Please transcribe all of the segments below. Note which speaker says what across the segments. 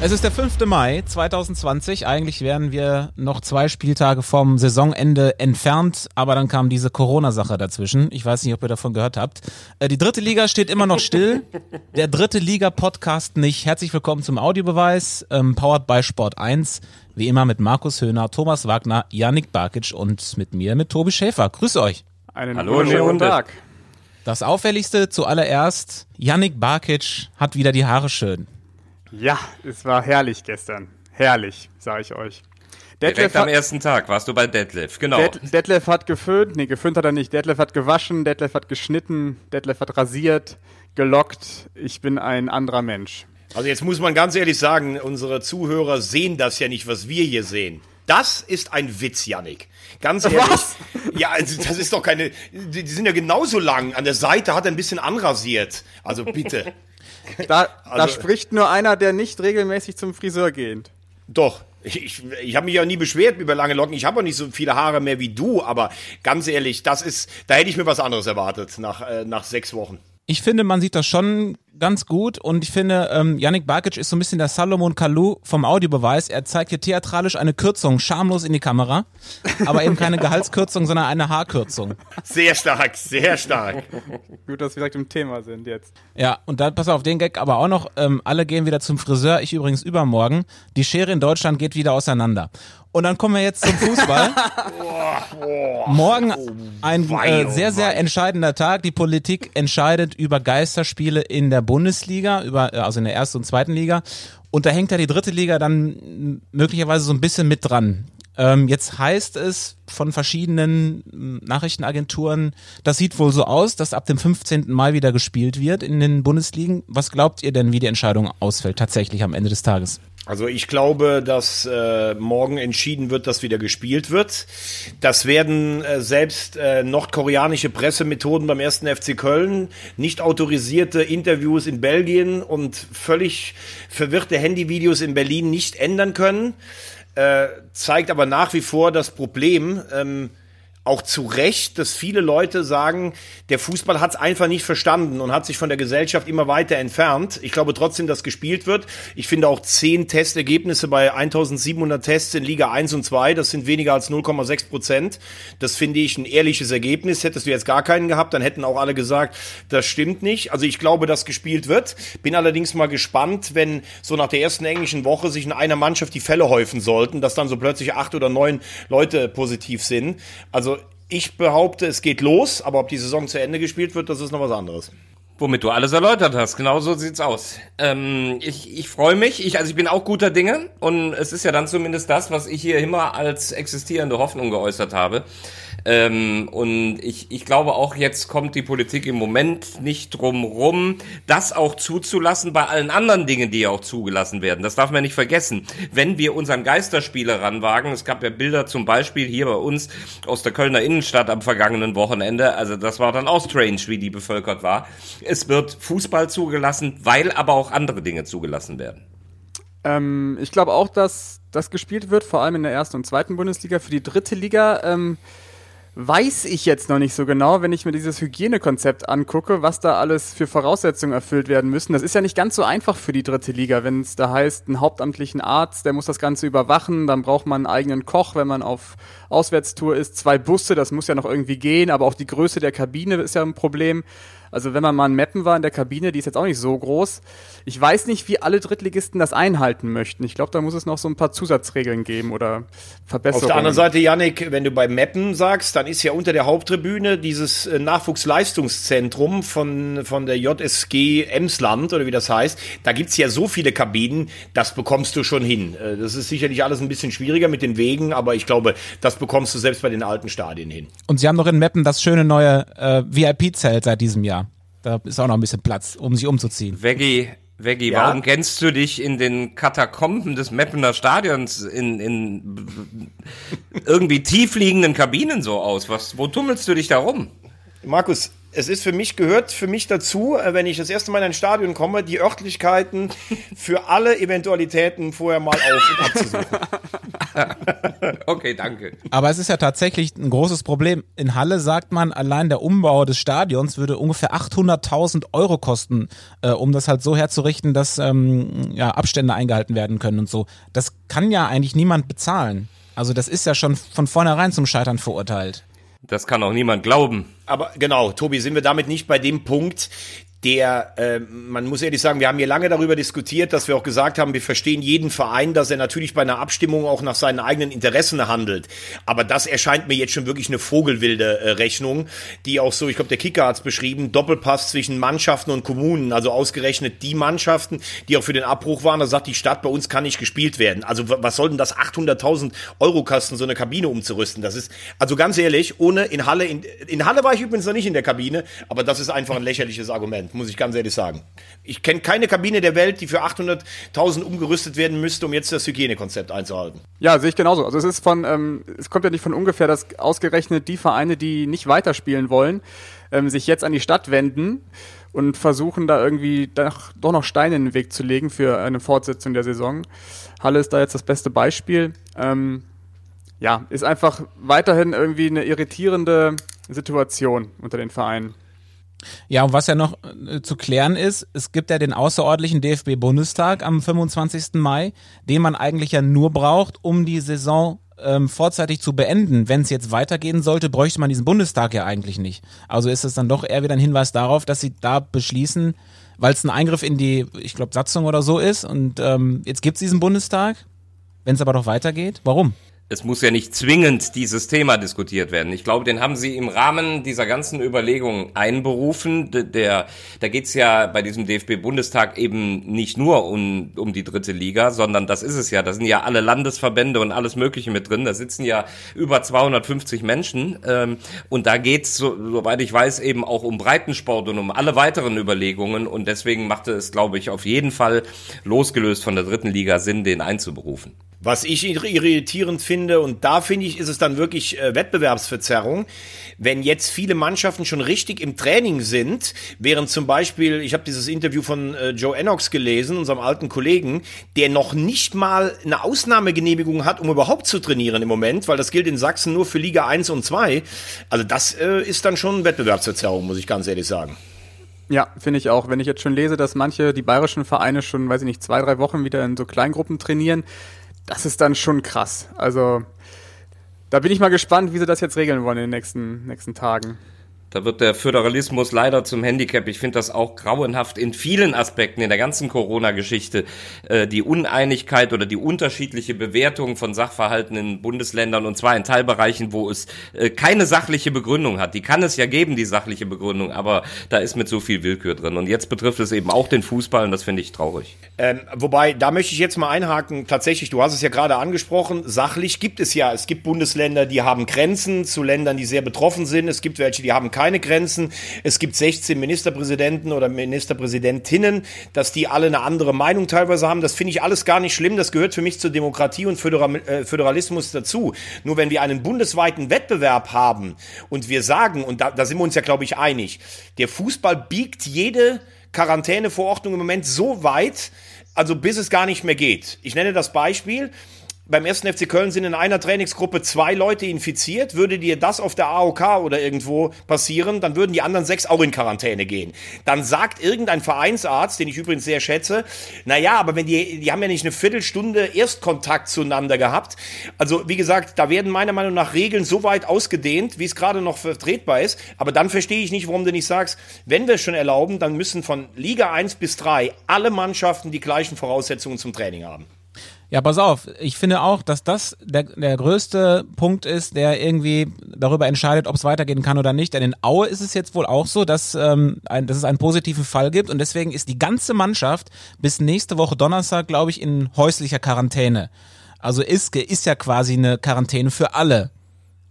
Speaker 1: Es ist der 5. Mai 2020. Eigentlich wären wir noch 2 Spieltage vom Saisonende entfernt, aber dann kam diese Corona-Sache dazwischen. Ich weiß nicht, ob ihr davon gehört habt. Die 3. Liga steht immer noch still. Der 3. Liga-Podcast nicht. Herzlich willkommen zum Audiobeweis, powered by Sport 1. Wie immer mit Markus Höhner, Thomas Wagner, Yannick Barkic und mit mir, mit Tobi Schäfer. Grüße euch.
Speaker 2: Hallo, schönen Tag.
Speaker 1: Das Auffälligste zuallererst, Yannick Barkic hat wieder die Haare schön.
Speaker 2: Ja, es war herrlich gestern. Herrlich, sage ich euch.
Speaker 3: Direkt am ersten Tag warst du bei Detlef, genau.
Speaker 2: Detlef hat geföhnt, geföhnt hat er nicht. Detlef hat gewaschen, Detlef hat geschnitten, Detlef hat rasiert, gelockt. Ich bin ein anderer Mensch.
Speaker 4: Also jetzt muss man ganz ehrlich sagen, unsere Zuhörer sehen das ja nicht, was wir hier sehen. Das ist ein Witz, Yannick. Ganz ehrlich. Was? Ja, also das ist doch keine, die sind ja genauso lang. An der Seite hat er ein bisschen anrasiert. Also bitte.
Speaker 2: Da spricht nur einer, der nicht regelmäßig zum Friseur geht.
Speaker 4: Doch. Ich habe mich ja nie beschwert über lange Locken. Ich habe auch nicht so viele Haare mehr wie du. Aber ganz ehrlich, da hätte ich mir was anderes erwartet nach 6 Wochen.
Speaker 1: Ich finde, man sieht das schon ganz gut und ich finde, Yannick Barkic ist so ein bisschen der Salomon Kalou vom Audiobeweis. Er zeigt hier theatralisch eine Kürzung, schamlos in die Kamera, aber eben keine Gehaltskürzung, sondern eine Haarkürzung.
Speaker 4: Sehr stark, sehr stark.
Speaker 2: Gut, dass wir direkt im Thema sind jetzt.
Speaker 1: Ja, und dann, pass auf, den Gag aber auch noch, alle gehen wieder zum Friseur, ich übrigens übermorgen. Die Schere in Deutschland geht wieder auseinander. Und dann kommen wir jetzt zum Fußball. Morgen ein sehr, sehr entscheidender Tag. Die Politik entscheidet über Geisterspiele in der Bundesliga, also in der 1. und 2. Liga. Und da hängt ja die 3. Liga dann möglicherweise so ein bisschen mit dran. Jetzt heißt es von verschiedenen Nachrichtenagenturen, das sieht wohl so aus, dass ab dem 15. Mai wieder gespielt wird in den Bundesligen. Was glaubt ihr denn, wie die Entscheidung ausfällt, tatsächlich am Ende des Tages?
Speaker 4: Also ich glaube, dass morgen entschieden wird, dass wieder gespielt wird. Das werden selbst nordkoreanische Pressemethoden beim 1. FC Köln, nicht autorisierte Interviews in Belgien und völlig verwirrte Handyvideos in Berlin nicht ändern können. Zeigt aber nach wie vor das Problem, auch zu Recht, dass viele Leute sagen, der Fußball hat es einfach nicht verstanden und hat sich von der Gesellschaft immer weiter entfernt. Ich glaube trotzdem, dass gespielt wird. Ich finde auch 10 Testergebnisse bei 1700 Tests in Liga 1 und 2, das sind weniger als 0,6%. Das finde ich ein ehrliches Ergebnis. Hättest du jetzt gar keinen gehabt, dann hätten auch alle gesagt, das stimmt nicht. Also ich glaube, dass gespielt wird. Bin allerdings mal gespannt, wenn so nach der ersten englischen Woche sich in einer Mannschaft die Fälle häufen sollten, dass dann so plötzlich 8 oder 9 Leute positiv sind. Also ich behaupte, es geht los, aber ob die Saison zu Ende gespielt wird, das ist noch was anderes.
Speaker 3: Womit du alles erläutert hast, genau so sieht's aus. Ich freue mich, ich bin auch guter Dinge und es ist ja dann zumindest das, was ich hier immer als existierende Hoffnung geäußert habe. Und ich glaube auch, jetzt kommt die Politik im Moment nicht drum rum, das auch zuzulassen bei allen anderen Dingen, die auch zugelassen werden. Das darf man nicht vergessen. Wenn wir unseren Geisterspieler ranwagen, es gab ja Bilder zum Beispiel hier bei uns aus der Kölner Innenstadt am vergangenen Wochenende, also das war dann auch strange, wie die bevölkert war. Es wird Fußball zugelassen, weil aber auch andere Dinge zugelassen werden.
Speaker 2: Ich glaube auch, dass das gespielt wird, vor allem in der 1. und 2. Bundesliga. Für die 3. Liga weiß ich jetzt noch nicht so genau, wenn ich mir dieses Hygienekonzept angucke, was da alles für Voraussetzungen erfüllt werden müssen. Das ist ja nicht ganz so einfach für die 3. Liga, wenn es da heißt, einen hauptamtlichen Arzt, der muss das Ganze überwachen, dann braucht man einen eigenen Koch, wenn man auf Auswärtstour ist, 2 Busse, das muss ja noch irgendwie gehen, aber auch die Größe der Kabine ist ja ein Problem. Also wenn man mal in Meppen war in der Kabine, die ist jetzt auch nicht so groß. Ich weiß nicht, wie alle Drittligisten das einhalten möchten. Ich glaube, da muss es noch so ein paar Zusatzregeln geben oder Verbesserungen.
Speaker 4: Auf der anderen Seite, Yannick, wenn du bei Meppen sagst, dann ist ja unter der Haupttribüne dieses Nachwuchsleistungszentrum von der JSG Emsland oder wie das heißt. Da gibt's ja so viele Kabinen, das bekommst du schon hin. Das ist sicherlich alles ein bisschen schwieriger mit den Wegen, aber ich glaube, das bekommst du selbst bei den alten Stadien hin.
Speaker 1: Und sie haben noch in Meppen das schöne neue VIP-Zelt seit diesem Jahr. Da ist auch noch ein bisschen Platz, um sich umzuziehen.
Speaker 3: Veggie, ja. Warum kennst du dich in den Katakomben des Meppener Stadions in irgendwie tiefliegenden Kabinen so aus? Wo tummelst du dich da rum?
Speaker 4: Markus, es ist gehört für mich dazu, wenn ich das erste Mal in ein Stadion komme, die Örtlichkeiten für alle Eventualitäten vorher mal auf- und abzusuchen.
Speaker 3: Okay, danke.
Speaker 1: Aber es ist ja tatsächlich ein großes Problem. In Halle sagt man, allein der Umbau des Stadions würde ungefähr 800.000 Euro kosten, um das halt so herzurichten, dass Abstände eingehalten werden können und so. Das kann ja eigentlich niemand bezahlen. Also das ist ja schon von vornherein zum Scheitern verurteilt.
Speaker 3: Das kann auch niemand glauben.
Speaker 4: Aber genau, Tobi, sind wir damit nicht bei dem Punkt, man muss ehrlich sagen, wir haben hier lange darüber diskutiert, dass wir auch gesagt haben, wir verstehen jeden Verein, dass er natürlich bei einer Abstimmung auch nach seinen eigenen Interessen handelt. Aber das erscheint mir jetzt schon wirklich eine vogelwilde Rechnung, die auch so, ich glaube, der Kicker hat es beschrieben, Doppelpass zwischen Mannschaften und Kommunen, also ausgerechnet die Mannschaften, die auch für den Abbruch waren, da sagt die Stadt, bei uns kann nicht gespielt werden. Also was soll denn das 800.000 Euro kosten, so eine Kabine umzurüsten? Das ist, also ganz ehrlich, in Halle war ich übrigens noch nicht in der Kabine, aber das ist einfach ein lächerliches Argument, muss ich ganz ehrlich sagen. Ich kenne keine Kabine der Welt, die für 800.000 umgerüstet werden müsste, um jetzt das Hygienekonzept einzuhalten.
Speaker 2: Ja, sehe ich genauso. Also es kommt ja nicht von ungefähr, dass ausgerechnet die Vereine, die nicht weiterspielen wollen, sich jetzt an die Stadt wenden und versuchen da irgendwie doch noch Steine in den Weg zu legen für eine Fortsetzung der Saison. Halle ist da jetzt das beste Beispiel. Ist einfach weiterhin irgendwie eine irritierende Situation unter den Vereinen.
Speaker 1: Ja, und was ja noch zu klären ist, es gibt ja den außerordentlichen DFB-Bundestag am 25. Mai, den man eigentlich ja nur braucht, um die Saison vorzeitig zu beenden. Wenn es jetzt weitergehen sollte, bräuchte man diesen Bundestag ja eigentlich nicht. Also ist es dann doch eher wieder ein Hinweis darauf, dass sie da beschließen, weil es ein Eingriff in die, ich glaube, Satzung oder so ist und jetzt gibt es diesen Bundestag, wenn es aber doch weitergeht. Warum?
Speaker 3: Es muss ja nicht zwingend dieses Thema diskutiert werden. Ich glaube, den haben sie im Rahmen dieser ganzen Überlegungen einberufen. Da geht's ja bei diesem DFB-Bundestag eben nicht nur um die dritte Liga, sondern das ist es ja. Da sind ja alle Landesverbände und alles Mögliche mit drin. Da sitzen ja über 250 Menschen. Und da geht's, soweit ich weiß, eben auch um Breitensport und um alle weiteren Überlegungen. Und deswegen machte es, glaube ich, auf jeden Fall losgelöst von der dritten Liga Sinn, den einzuberufen.
Speaker 4: Was ich irritierend finde, und da finde ich, ist es dann wirklich Wettbewerbsverzerrung, wenn jetzt viele Mannschaften schon richtig im Training sind, während zum Beispiel, ich habe dieses Interview von Joe Ennox gelesen, unserem alten Kollegen, der noch nicht mal eine Ausnahmegenehmigung hat, um überhaupt zu trainieren im Moment, weil das gilt in Sachsen nur für Liga 1 und 2. Also das ist dann schon Wettbewerbsverzerrung, muss ich ganz ehrlich sagen.
Speaker 2: Ja, finde ich auch. Wenn ich jetzt schon lese, dass die bayerischen Vereine schon, 2-3 Wochen wieder in so Kleingruppen trainieren, das ist dann schon krass. Also da bin ich mal gespannt, wie sie das jetzt regeln wollen in den nächsten Tagen.
Speaker 3: Da wird der Föderalismus leider zum Handicap. Ich finde das auch grauenhaft in vielen Aspekten in der ganzen Corona-Geschichte. Die Uneinigkeit oder die unterschiedliche Bewertung von Sachverhalten in Bundesländern, und zwar in Teilbereichen, wo es keine sachliche Begründung hat. Die kann es ja geben, die sachliche Begründung, aber da ist mit so viel Willkür drin. Und jetzt betrifft es eben auch den Fußball und das finde ich traurig.
Speaker 4: Wobei, da möchte ich jetzt mal einhaken. Tatsächlich, du hast es ja gerade angesprochen, sachlich gibt es ja. Es gibt Bundesländer, die haben Grenzen zu Ländern, die sehr betroffen sind. Es gibt welche, die haben keine Grenzen. Es gibt 16 Ministerpräsidenten oder Ministerpräsidentinnen, dass die alle eine andere Meinung teilweise haben. Das finde ich alles gar nicht schlimm. Das gehört für mich zur Demokratie und Föderalismus dazu. Nur wenn wir einen bundesweiten Wettbewerb haben und wir sagen, und da sind wir uns ja, glaube ich, einig, der Fußball biegt jede Quarantäneverordnung im Moment so weit, also bis es gar nicht mehr geht. Ich nenne das Beispiel. Beim 1. FC Köln sind in einer Trainingsgruppe 2 Leute infiziert. Würde dir das auf der AOK oder irgendwo passieren, dann würden die anderen 6 auch in Quarantäne gehen. Dann sagt irgendein Vereinsarzt, den ich übrigens sehr schätze, naja, aber wenn die haben ja nicht eine Viertelstunde Erstkontakt zueinander gehabt. Also wie gesagt, da werden meiner Meinung nach Regeln so weit ausgedehnt, wie es gerade noch vertretbar ist. Aber dann verstehe ich nicht, warum du nicht sagst, wenn wir es schon erlauben, dann müssen von Liga 1 bis 3 alle Mannschaften die gleichen Voraussetzungen zum Training haben.
Speaker 1: Ja, pass auf, ich finde auch, dass das der größte Punkt ist, der irgendwie darüber entscheidet, ob es weitergehen kann oder nicht. Denn in Aue ist es jetzt wohl auch so, dass es einen positiven Fall gibt und deswegen ist die ganze Mannschaft bis nächste Woche Donnerstag, glaube ich, in häuslicher Quarantäne. Also Iske ist ja quasi eine Quarantäne für alle.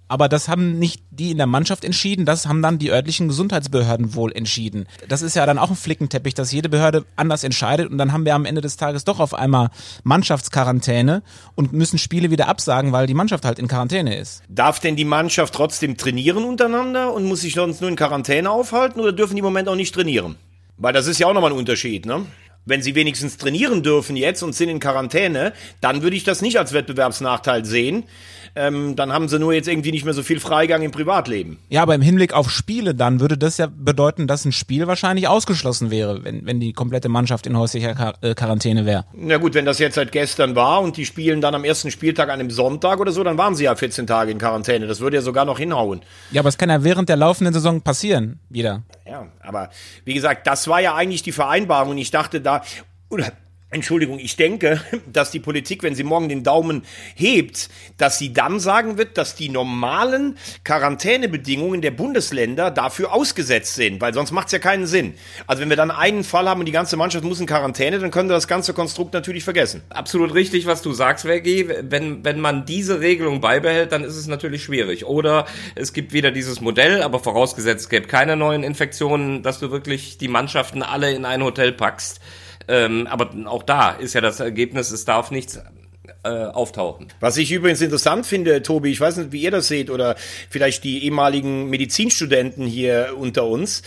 Speaker 1: Aber das haben nicht die in der Mannschaft entschieden, das haben dann die örtlichen Gesundheitsbehörden wohl entschieden. Das ist ja dann auch ein Flickenteppich, dass jede Behörde anders entscheidet und dann haben wir am Ende des Tages doch auf einmal Mannschaftsquarantäne und müssen Spiele wieder absagen, weil die Mannschaft halt in Quarantäne ist.
Speaker 4: Darf denn die Mannschaft trotzdem trainieren untereinander und muss sich sonst nur in Quarantäne aufhalten oder dürfen die im Moment auch nicht trainieren? Weil das ist ja auch nochmal ein Unterschied, ne? Wenn sie wenigstens trainieren dürfen jetzt und sind in Quarantäne, dann würde ich das nicht als Wettbewerbsnachteil sehen. Dann haben sie nur jetzt irgendwie nicht mehr so viel Freigang im Privatleben.
Speaker 1: Ja, aber im Hinblick auf Spiele dann würde das ja bedeuten, dass ein Spiel wahrscheinlich ausgeschlossen wäre, wenn die komplette Mannschaft in häuslicher Quarantäne wäre.
Speaker 4: Na gut, wenn das jetzt seit gestern war und die spielen dann am ersten Spieltag an einem Sonntag oder so, dann waren sie ja 14 Tage in Quarantäne. Das würde ja sogar noch hinhauen.
Speaker 1: Ja, aber es kann ja während der laufenden Saison passieren, wieder.
Speaker 4: Ja, aber wie gesagt, das war ja eigentlich die Vereinbarung und ich dachte Entschuldigung, ich denke, dass die Politik, wenn sie morgen den Daumen hebt, dass sie dann sagen wird, dass die normalen Quarantänebedingungen der Bundesländer dafür ausgesetzt sind, weil sonst macht es ja keinen Sinn. Also wenn wir dann einen Fall haben und die ganze Mannschaft muss in Quarantäne, dann können wir das ganze Konstrukt natürlich vergessen.
Speaker 3: Absolut richtig, was du sagst, Veggie. Wenn man diese Regelung beibehält, dann ist es natürlich schwierig. Oder es gibt wieder dieses Modell, aber vorausgesetzt, es gibt keine neuen Infektionen, dass du wirklich die Mannschaften alle in ein Hotel packst. Aber auch da ist ja das Ergebnis, es darf nichts auftauchen.
Speaker 4: Was ich übrigens interessant finde, Tobi, ich weiß nicht, wie ihr das seht oder vielleicht die ehemaligen Medizinstudenten hier unter uns.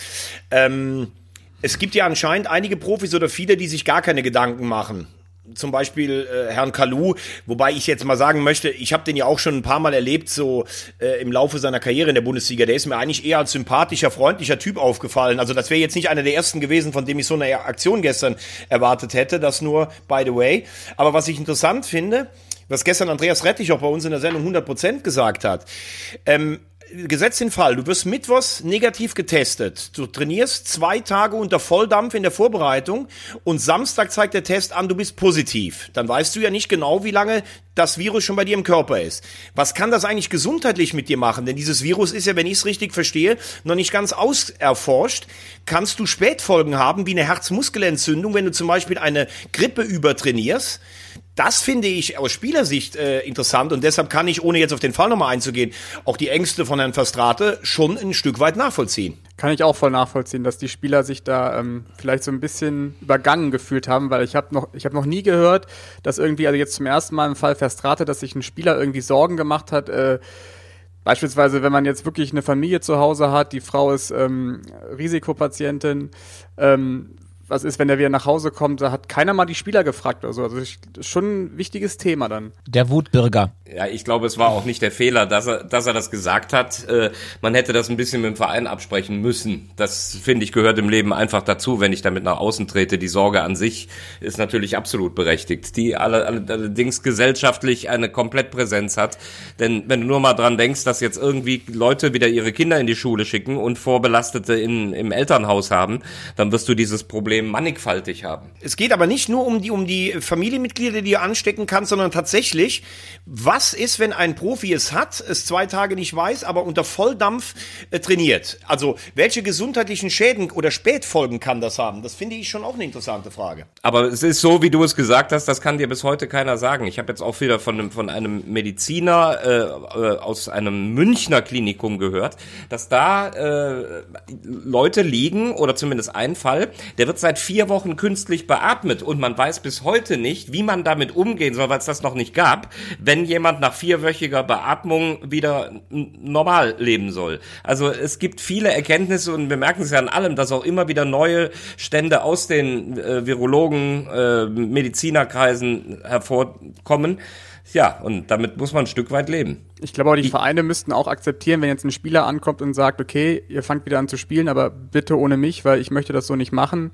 Speaker 4: Es gibt ja anscheinend einige Profis oder viele, die sich gar keine Gedanken machen. Zum Beispiel Herrn Kalou, wobei ich jetzt mal sagen möchte, ich habe den ja auch schon ein paar Mal erlebt, so im Laufe seiner Karriere in der Bundesliga. Der ist mir eigentlich eher als sympathischer, freundlicher Typ aufgefallen. Also das wäre jetzt nicht einer der ersten gewesen, von dem ich so eine Aktion gestern erwartet hätte. Das nur by the way. Aber was ich interessant finde, was gestern Andreas Rettich auch bei uns in der Sendung 100% gesagt hat, gesetzt den Fall, du wirst mittwochs negativ getestet, du trainierst 2 Tage unter Volldampf in der Vorbereitung und Samstag zeigt der Test an, du bist positiv. Dann weißt du ja nicht genau, wie lange das Virus schon bei dir im Körper ist. Was kann das eigentlich gesundheitlich mit dir machen? Denn dieses Virus ist ja, wenn ich es richtig verstehe, noch nicht ganz auserforscht. Kannst du Spätfolgen haben, wie eine Herzmuskelentzündung, wenn du zum Beispiel eine Grippe übertrainierst? Das finde ich aus Spielersicht interessant und deshalb kann ich, ohne jetzt auf den Fall nochmal einzugehen, auch die Ängste von Herrn Verstrate schon ein Stück weit nachvollziehen.
Speaker 2: Kann ich auch voll nachvollziehen, dass die Spieler sich da vielleicht so ein bisschen übergangen gefühlt haben, weil ich habe noch nie gehört, dass irgendwie, also jetzt zum ersten Mal im Fall Verstrate, dass sich ein Spieler irgendwie Sorgen gemacht hat, beispielsweise, wenn man jetzt wirklich eine Familie zu Hause hat, die Frau ist Risikopatientin, was ist, wenn der wieder nach Hause kommt, da hat keiner mal die Spieler gefragt oder so. Also das ist schon ein wichtiges Thema dann.
Speaker 1: Der Wutbürger.
Speaker 3: Ja, ich glaube, es war auch nicht der Fehler, dass er das gesagt hat. Man hätte das ein bisschen mit dem Verein absprechen müssen. Das, finde ich, gehört im Leben einfach dazu, wenn ich damit nach außen trete. Die Sorge an sich ist natürlich absolut berechtigt, die allerdings gesellschaftlich eine Komplettpräsenz hat. Denn wenn du nur mal dran denkst, dass jetzt irgendwie Leute wieder ihre Kinder in die Schule schicken und Vorbelastete im Elternhaus haben, dann wirst du dieses Problem mannigfaltig haben.
Speaker 4: Es geht aber nicht nur um die Familienmitglieder, die du anstecken kannst, sondern tatsächlich, was ist, wenn ein Profi es hat, es 2 Tage nicht weiß, aber unter Volldampf trainiert? Also, welche gesundheitlichen Schäden oder Spätfolgen kann das haben? Das finde ich schon auch eine interessante Frage.
Speaker 3: Aber es ist so, wie du es gesagt hast, das kann dir bis heute keiner sagen. Ich habe jetzt auch wieder von einem Mediziner aus einem Münchner Klinikum gehört, dass da Leute liegen, oder zumindest ein Fall, der wird seit 4 Wochen künstlich beatmet und man weiß bis heute nicht, wie man damit umgehen soll, weil es das noch nicht gab, wenn jemand nach 4-wöchiger Beatmung wieder normal leben soll. Also es gibt viele Erkenntnisse und wir merken es ja an allem, dass auch immer wieder neue Stände aus den Virologen, Medizinerkreisen hervorkommen. Ja, und damit muss man ein Stück weit leben.
Speaker 2: Ich glaube auch, die Vereine müssten auch akzeptieren, wenn jetzt ein Spieler ankommt und sagt, okay, ihr fangt wieder an zu spielen, aber bitte ohne mich, weil ich möchte das so nicht machen.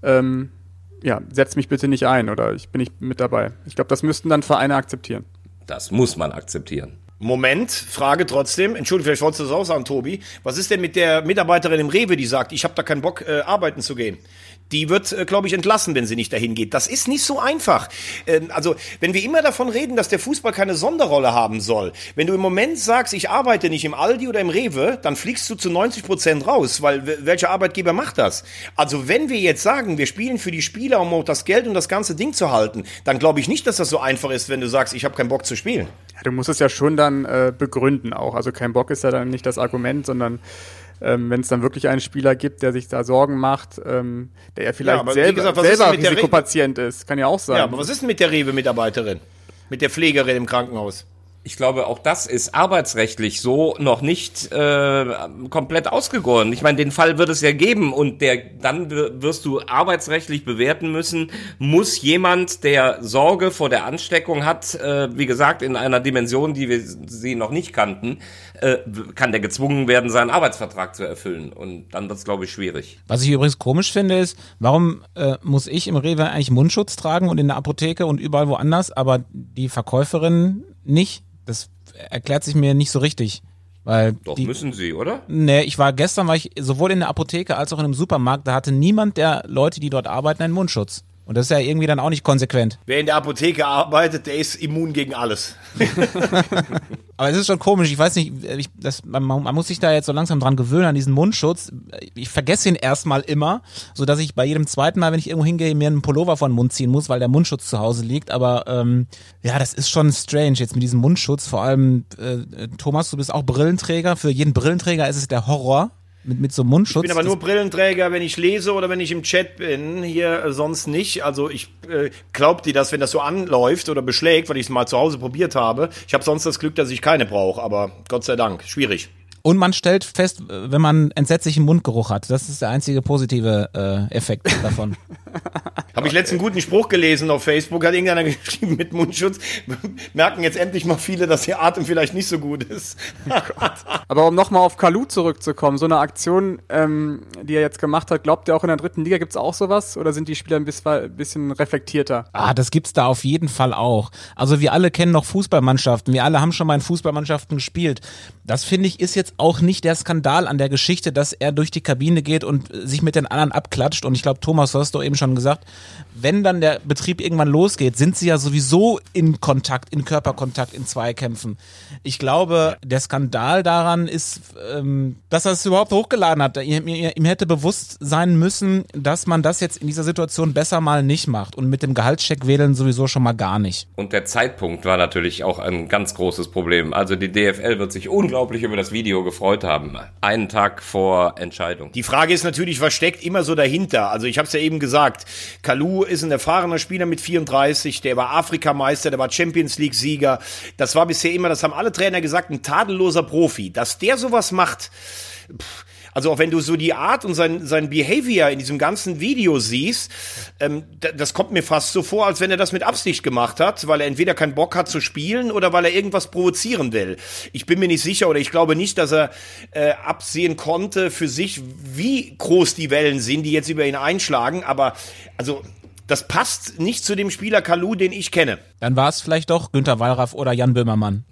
Speaker 2: Setzt mich bitte nicht ein oder ich bin nicht mit dabei. Ich glaube, das müssten dann Vereine akzeptieren.
Speaker 3: Das muss man akzeptieren.
Speaker 4: Moment, Frage trotzdem. Entschuldigung, vielleicht wolltest du das auch sagen, Tobi. Was ist denn mit der Mitarbeiterin im Rewe, die sagt, ich habe da keinen Bock, arbeiten zu gehen? Die wird, glaube ich, entlassen, wenn sie nicht dahin geht. Das ist nicht so einfach. Also, wenn wir immer davon reden, dass der Fußball keine Sonderrolle haben soll, wenn du im Moment sagst, ich arbeite nicht im Aldi oder im Rewe, dann fliegst du zu 90% raus, weil welcher Arbeitgeber macht das? Also, wenn wir jetzt sagen, wir spielen für die Spieler, um auch das Geld und das ganze Ding zu halten, dann glaube ich nicht, dass das so einfach ist, wenn du sagst, ich habe keinen Bock zu spielen.
Speaker 2: Du musst es ja schon dann begründen auch. Also kein Bock ist ja dann nicht das Argument, sondern wenn es dann wirklich einen Spieler gibt, der sich da Sorgen macht, der ja vielleicht selber Risikopatient ist. Kann ja auch sein.
Speaker 4: Ja, aber was ist denn mit der Rewe-Mitarbeiterin? Mit der Pflegerin im Krankenhaus?
Speaker 3: Ich glaube, auch das ist arbeitsrechtlich so noch nicht komplett ausgegoren. Ich meine, den Fall wird es ja geben und dann wirst du arbeitsrechtlich bewerten müssen, muss jemand, der Sorge vor der Ansteckung hat, wie gesagt, in einer Dimension, die wir sie noch nicht kannten, kann der gezwungen werden, seinen Arbeitsvertrag zu erfüllen. Und dann wird es, glaube ich, schwierig.
Speaker 1: Was ich übrigens komisch finde, ist, warum muss ich im Rewe eigentlich Mundschutz tragen und in der Apotheke und überall woanders, aber die Verkäuferin nicht? Das erklärt sich mir nicht so richtig. Weil
Speaker 3: Doch, müssen sie, oder?
Speaker 1: Nee, gestern war ich sowohl in der Apotheke als auch in einem Supermarkt, da hatte niemand der Leute, die dort arbeiten, einen Mundschutz. Und das ist ja irgendwie dann auch nicht konsequent.
Speaker 4: Wer in der Apotheke arbeitet, der ist immun gegen alles.
Speaker 1: Aber es ist schon komisch, ich weiß nicht, man muss sich da jetzt so langsam dran gewöhnen, an diesen Mundschutz. Ich vergesse ihn erstmal immer, sodass ich bei jedem zweiten Mal, wenn ich irgendwo hingehe, mir einen Pullover vor den Mund ziehen muss, weil der Mundschutz zu Hause liegt. Aber ja, das ist schon strange jetzt mit diesem Mundschutz. Vor allem, Thomas, du bist auch Brillenträger. Für jeden Brillenträger ist es der Horror. Mit so einem Mundschutz.
Speaker 4: Ich bin aber nur Brillenträger, wenn ich lese oder wenn ich im Chat bin, hier sonst nicht. Also ich glaub dir das, wenn das so anläuft oder beschlägt, weil ich es mal zu Hause probiert habe. Ich habe sonst das Glück, dass ich keine brauche, aber Gott sei Dank, schwierig.
Speaker 1: Und man stellt fest, wenn man entsetzlichen Mundgeruch hat. Das ist der einzige positive Effekt davon.
Speaker 4: Habe ich letztens einen guten Spruch gelesen auf Facebook, hat irgendeiner geschrieben mit Mundschutz. Merken jetzt endlich mal viele, dass ihr Atem vielleicht nicht so gut ist.
Speaker 2: Aber um nochmal auf Kalou zurückzukommen, so eine Aktion, die er jetzt gemacht hat, glaubt ihr auch in der 3. Liga gibt's auch sowas? Oder sind die Spieler ein bisschen reflektierter?
Speaker 1: Das gibt's da auf jeden Fall auch. Also wir alle kennen noch Fußballmannschaften. Wir alle haben schon mal in Fußballmannschaften gespielt. Das finde ich ist jetzt auch nicht der Skandal an der Geschichte, dass er durch die Kabine geht und sich mit den anderen abklatscht. Und ich glaube, Thomas, du hast doch eben schon gesagt, wenn dann der Betrieb irgendwann losgeht, sind sie ja sowieso in Kontakt, in Körperkontakt, in Zweikämpfen. Ich glaube, der Skandal daran ist, dass er es überhaupt hochgeladen hat. Ihm hätte bewusst sein müssen, dass man das jetzt in dieser Situation besser mal nicht macht. Und mit dem Gehaltscheck wählen sowieso schon mal gar nicht.
Speaker 3: Und der Zeitpunkt war natürlich auch ein ganz großes Problem. Also die DFL wird sich unglaublich über das Video gefreut haben. Einen Tag vor Entscheidung.
Speaker 4: Die Frage ist natürlich, was steckt immer so dahinter? Also ich habe es ja eben gesagt, Kalou ist ein erfahrener Spieler mit 34, der war Afrikameister, der war Champions-League-Sieger. Das war bisher immer, das haben alle Trainer gesagt, ein tadelloser Profi. Dass der sowas macht, also auch wenn du so die Art und sein Behavior in diesem ganzen Video siehst, das kommt mir fast so vor, als wenn er das mit Absicht gemacht hat, weil er entweder keinen Bock hat zu spielen oder weil er irgendwas provozieren will. Ich bin mir nicht sicher oder ich glaube nicht, dass er absehen konnte für sich, wie groß die Wellen sind, die jetzt über ihn einschlagen, aber also das passt nicht zu dem Spieler Kalou, den ich kenne.
Speaker 1: Dann war es vielleicht doch Günter Wallraff oder Jan Böhmermann.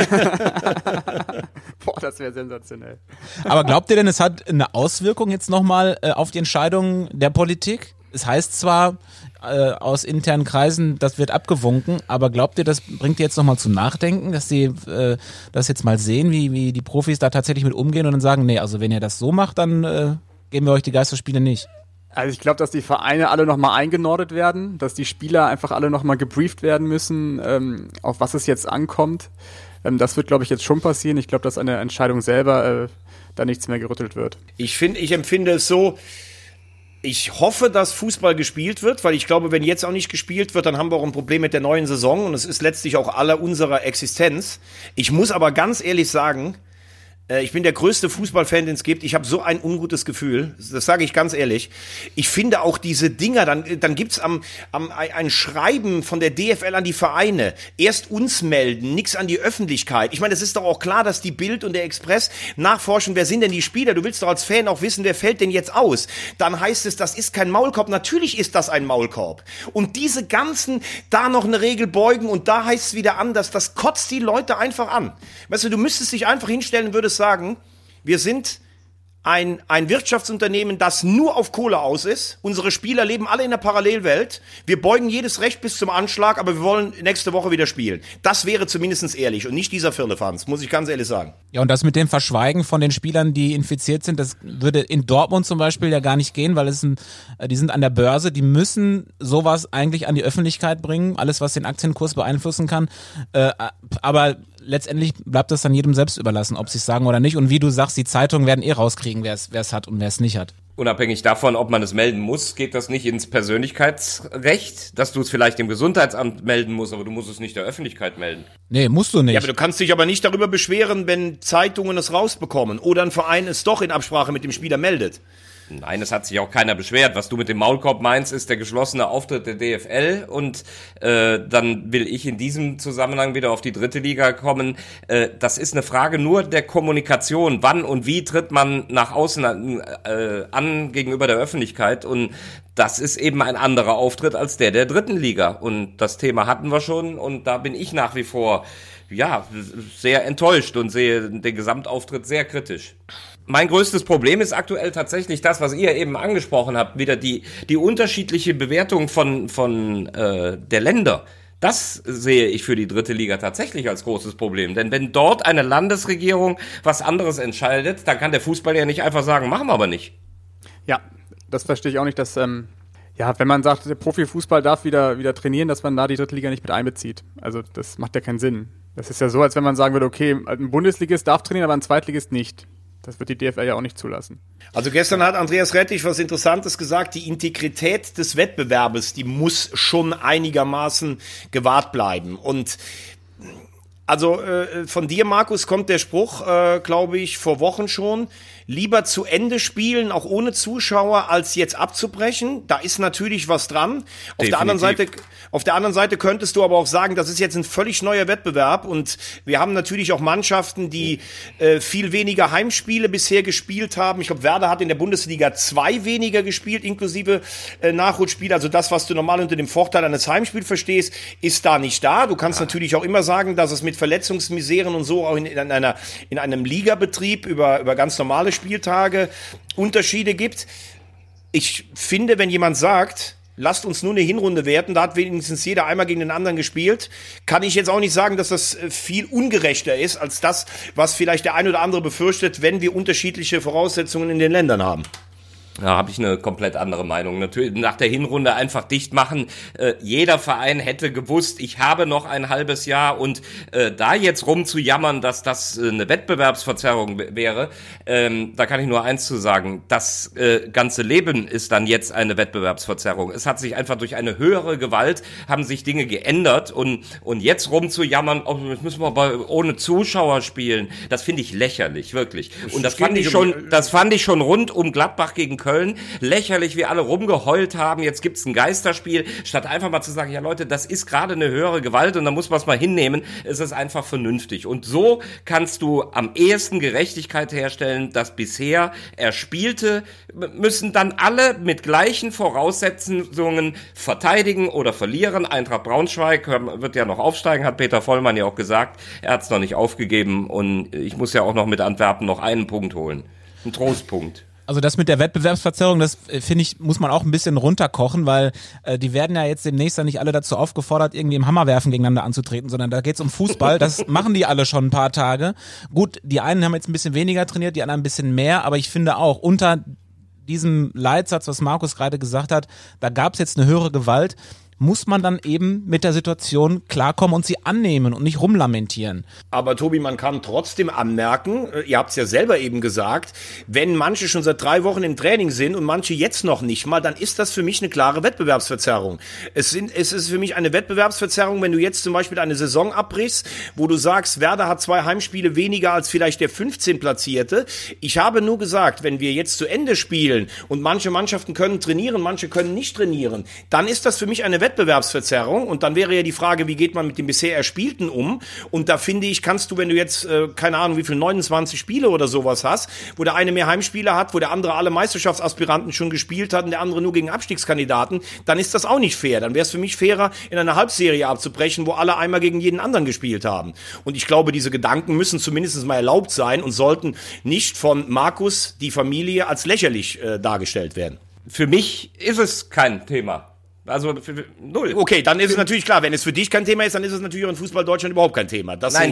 Speaker 2: Boah, das wäre sensationell.
Speaker 1: Aber glaubt ihr denn, es hat eine Auswirkung jetzt nochmal auf die Entscheidungen der Politik? Es heißt zwar aus internen Kreisen, das wird abgewunken, aber glaubt ihr, das bringt ihr jetzt nochmal zum Nachdenken, dass sie das jetzt mal sehen, wie die Profis da tatsächlich mit umgehen und dann sagen, nee, also wenn ihr das so macht, dann geben wir euch die Geisterspiele nicht?
Speaker 2: Also ich glaube, dass die Vereine alle nochmal eingenordet werden, dass die Spieler einfach alle nochmal gebrieft werden müssen, auf was es jetzt ankommt. Das wird, glaube ich, jetzt schon passieren. Ich glaube, dass an der Entscheidung selber da nichts mehr gerüttelt wird.
Speaker 4: Ich empfinde es so, ich hoffe, dass Fußball gespielt wird, weil ich glaube, wenn jetzt auch nicht gespielt wird, dann haben wir auch ein Problem mit der neuen Saison und es ist letztlich auch aller unserer Existenz. Ich muss aber ganz ehrlich sagen, ich bin der größte Fußballfan, den es gibt. Ich habe so ein ungutes Gefühl. Das sage ich ganz ehrlich. Ich finde auch diese Dinger, dann gibt's ein Schreiben von der DFL an die Vereine. Erst uns melden, nix an die Öffentlichkeit. Ich meine, es ist doch auch klar, dass die Bild und der Express nachforschen, wer sind denn die Spieler? Du willst doch als Fan auch wissen, wer fällt denn jetzt aus? Dann heißt es, das ist kein Maulkorb. Natürlich ist das ein Maulkorb. Und diese ganzen, da noch eine Regel beugen und da heißt es wieder anders, das kotzt die Leute einfach an. Weißt du müsstest dich einfach hinstellen und würdest sagen, wir sind ein Wirtschaftsunternehmen, das nur auf Kohle aus ist. Unsere Spieler leben alle in der Parallelwelt. Wir beugen jedes Recht bis zum Anschlag, aber wir wollen nächste Woche wieder spielen. Das wäre zumindest ehrlich und nicht dieser Firlefanz, muss ich ganz ehrlich sagen.
Speaker 1: Ja, und das mit dem Verschweigen von den Spielern, die infiziert sind, das würde in Dortmund zum Beispiel ja gar nicht gehen, weil die sind an der Börse, die müssen sowas eigentlich an die Öffentlichkeit bringen, alles, was den Aktienkurs beeinflussen kann. Aber letztendlich bleibt das dann jedem selbst überlassen, ob sie es sagen oder nicht. Und wie du sagst, die Zeitungen werden rauskriegen, wer es hat und wer es nicht hat.
Speaker 3: Unabhängig davon, ob man es melden muss, geht das nicht ins Persönlichkeitsrecht, dass du es vielleicht dem Gesundheitsamt melden musst, aber du musst es nicht der Öffentlichkeit melden.
Speaker 1: Nee, musst du nicht.
Speaker 4: Ja, aber du kannst dich aber nicht darüber beschweren, wenn Zeitungen es rausbekommen oder ein Verein es doch in Absprache mit dem Spieler meldet.
Speaker 3: Nein, es hat sich auch keiner beschwert. Was du mit dem Maulkorb meinst, ist der geschlossene Auftritt der DFL und dann will ich in diesem Zusammenhang wieder auf die dritte Liga kommen. Das ist eine Frage nur der Kommunikation. Wann und wie tritt man nach außen an gegenüber der Öffentlichkeit? Und das ist eben ein anderer Auftritt als der dritten Liga. Und das Thema hatten wir schon und da bin ich nach wie vor sehr enttäuscht und sehe den Gesamtauftritt sehr kritisch. Mein größtes Problem ist aktuell tatsächlich das, was ihr eben angesprochen habt, wieder die unterschiedliche Bewertung von der Länder. Das sehe ich für die dritte Liga tatsächlich als großes Problem. Denn wenn dort eine Landesregierung was anderes entscheidet, dann kann der Fußball ja nicht einfach sagen, machen wir aber nicht.
Speaker 2: Ja, das verstehe ich auch nicht, dass, wenn man sagt, der Profifußball darf wieder trainieren, dass man da die dritte Liga nicht mit einbezieht. Also das macht ja keinen Sinn. Das ist ja so, als wenn man sagen würde, okay, ein Bundesligist darf trainieren, aber ein Zweitligist nicht. Das wird die DFL ja auch nicht zulassen.
Speaker 4: Also gestern hat Andreas Rettich was Interessantes gesagt, die Integrität des Wettbewerbes, die muss schon einigermaßen gewahrt bleiben. Und also von dir, Markus, kommt der Spruch, glaube ich, vor Wochen schon, lieber zu Ende spielen, auch ohne Zuschauer, als jetzt abzubrechen. Da ist natürlich was dran. Auf der anderen Seite könntest du aber auch sagen, das ist jetzt ein völlig neuer Wettbewerb und wir haben natürlich auch Mannschaften, die viel weniger Heimspiele bisher gespielt haben. Ich glaube, Werder hat in der Bundesliga 2 weniger gespielt, inklusive Nachholspiele. Also das, was du normal unter dem Vorteil eines Heimspiels verstehst, ist da nicht da. Du kannst natürlich auch immer sagen, dass es mit Verletzungsmiseren und so auch in einem Ligabetrieb über ganz normale Spieltage Unterschiede gibt. Ich finde, wenn jemand sagt, lasst uns nur eine Hinrunde werten, da hat wenigstens jeder einmal gegen den anderen gespielt, kann ich jetzt auch nicht sagen, dass das viel ungerechter ist, als das, was vielleicht der ein oder andere befürchtet, wenn wir unterschiedliche Voraussetzungen in den Ländern haben.
Speaker 3: Da habe ich eine komplett andere Meinung. Natürlich nach der Hinrunde einfach dicht machen. Jeder Verein hätte gewusst, ich habe noch ein halbes Jahr und da jetzt rumzujammern, dass das eine Wettbewerbsverzerrung wäre, da kann ich nur eins zu sagen. Das ganze Leben ist dann jetzt eine Wettbewerbsverzerrung. Es hat sich einfach durch eine höhere Gewalt haben sich Dinge geändert und jetzt rumzujammern, jetzt müssen wir aber ohne Zuschauer spielen. Das finde ich lächerlich, wirklich. Und das fand ich schon rund um Gladbach gegen Köln lächerlich, wie alle rumgeheult haben, jetzt gibt's ein Geisterspiel, statt einfach mal zu sagen, ja Leute, das ist gerade eine höhere Gewalt und da muss man es mal hinnehmen, es ist einfach vernünftig. Und so kannst du am ehesten Gerechtigkeit herstellen, dass bisher Erspielte müssen dann alle mit gleichen Voraussetzungen verteidigen oder verlieren. Eintracht Braunschweig wird ja noch aufsteigen, hat Peter Vollmann ja auch gesagt, er hat's noch nicht aufgegeben und ich muss ja auch noch mit Antwerpen noch einen Punkt holen. Ein Trostpunkt.
Speaker 1: Also das mit der Wettbewerbsverzerrung, das finde ich, muss man auch ein bisschen runterkochen, weil die werden ja jetzt demnächst dann nicht alle dazu aufgefordert, irgendwie im Hammerwerfen gegeneinander anzutreten, sondern da geht's um Fußball. Das machen die alle schon ein paar Tage. Gut, die einen haben jetzt ein bisschen weniger trainiert, die anderen ein bisschen mehr, aber ich finde auch, unter diesem Leitsatz, was Markus gerade gesagt hat, da gab's jetzt eine höhere Gewalt, muss man dann eben mit der Situation klarkommen und sie annehmen und nicht rumlamentieren.
Speaker 4: Aber Tobi, man kann trotzdem anmerken, ihr habt es ja selber eben gesagt, wenn manche schon seit 3 Wochen im Training sind und manche jetzt noch nicht mal, dann ist das für mich eine klare Wettbewerbsverzerrung. Es ist für mich eine Wettbewerbsverzerrung, wenn du jetzt zum Beispiel eine Saison abbrichst, wo du sagst, Werder hat 2 Heimspiele weniger als vielleicht der 15 Platzierte. Ich habe nur gesagt, wenn wir jetzt zu Ende spielen und manche Mannschaften können trainieren, manche können nicht trainieren, dann ist das für mich eine Wettbewerbsverzerrung und dann wäre ja die Frage, wie geht man mit dem bisher Erspielten um? Und da finde ich, kannst du, wenn du jetzt, keine Ahnung, wie viel, 29 Spiele oder sowas hast, wo der eine mehr Heimspiele hat, wo der andere alle Meisterschaftsaspiranten schon gespielt hat und der andere nur gegen Abstiegskandidaten, dann ist das auch nicht fair. Dann wäre es für mich fairer, in einer Halbserie abzubrechen, wo alle einmal gegen jeden anderen gespielt haben. Und ich glaube, diese Gedanken müssen zumindest mal erlaubt sein und sollten nicht von Markus, die Familie, als lächerlich dargestellt werden.
Speaker 3: Für mich ist es kein Thema. Also null.
Speaker 4: Okay, dann ist es natürlich klar, wenn es für dich kein Thema ist, dann ist es natürlich auch in Fußball Deutschland überhaupt kein Thema. Das
Speaker 3: Nein,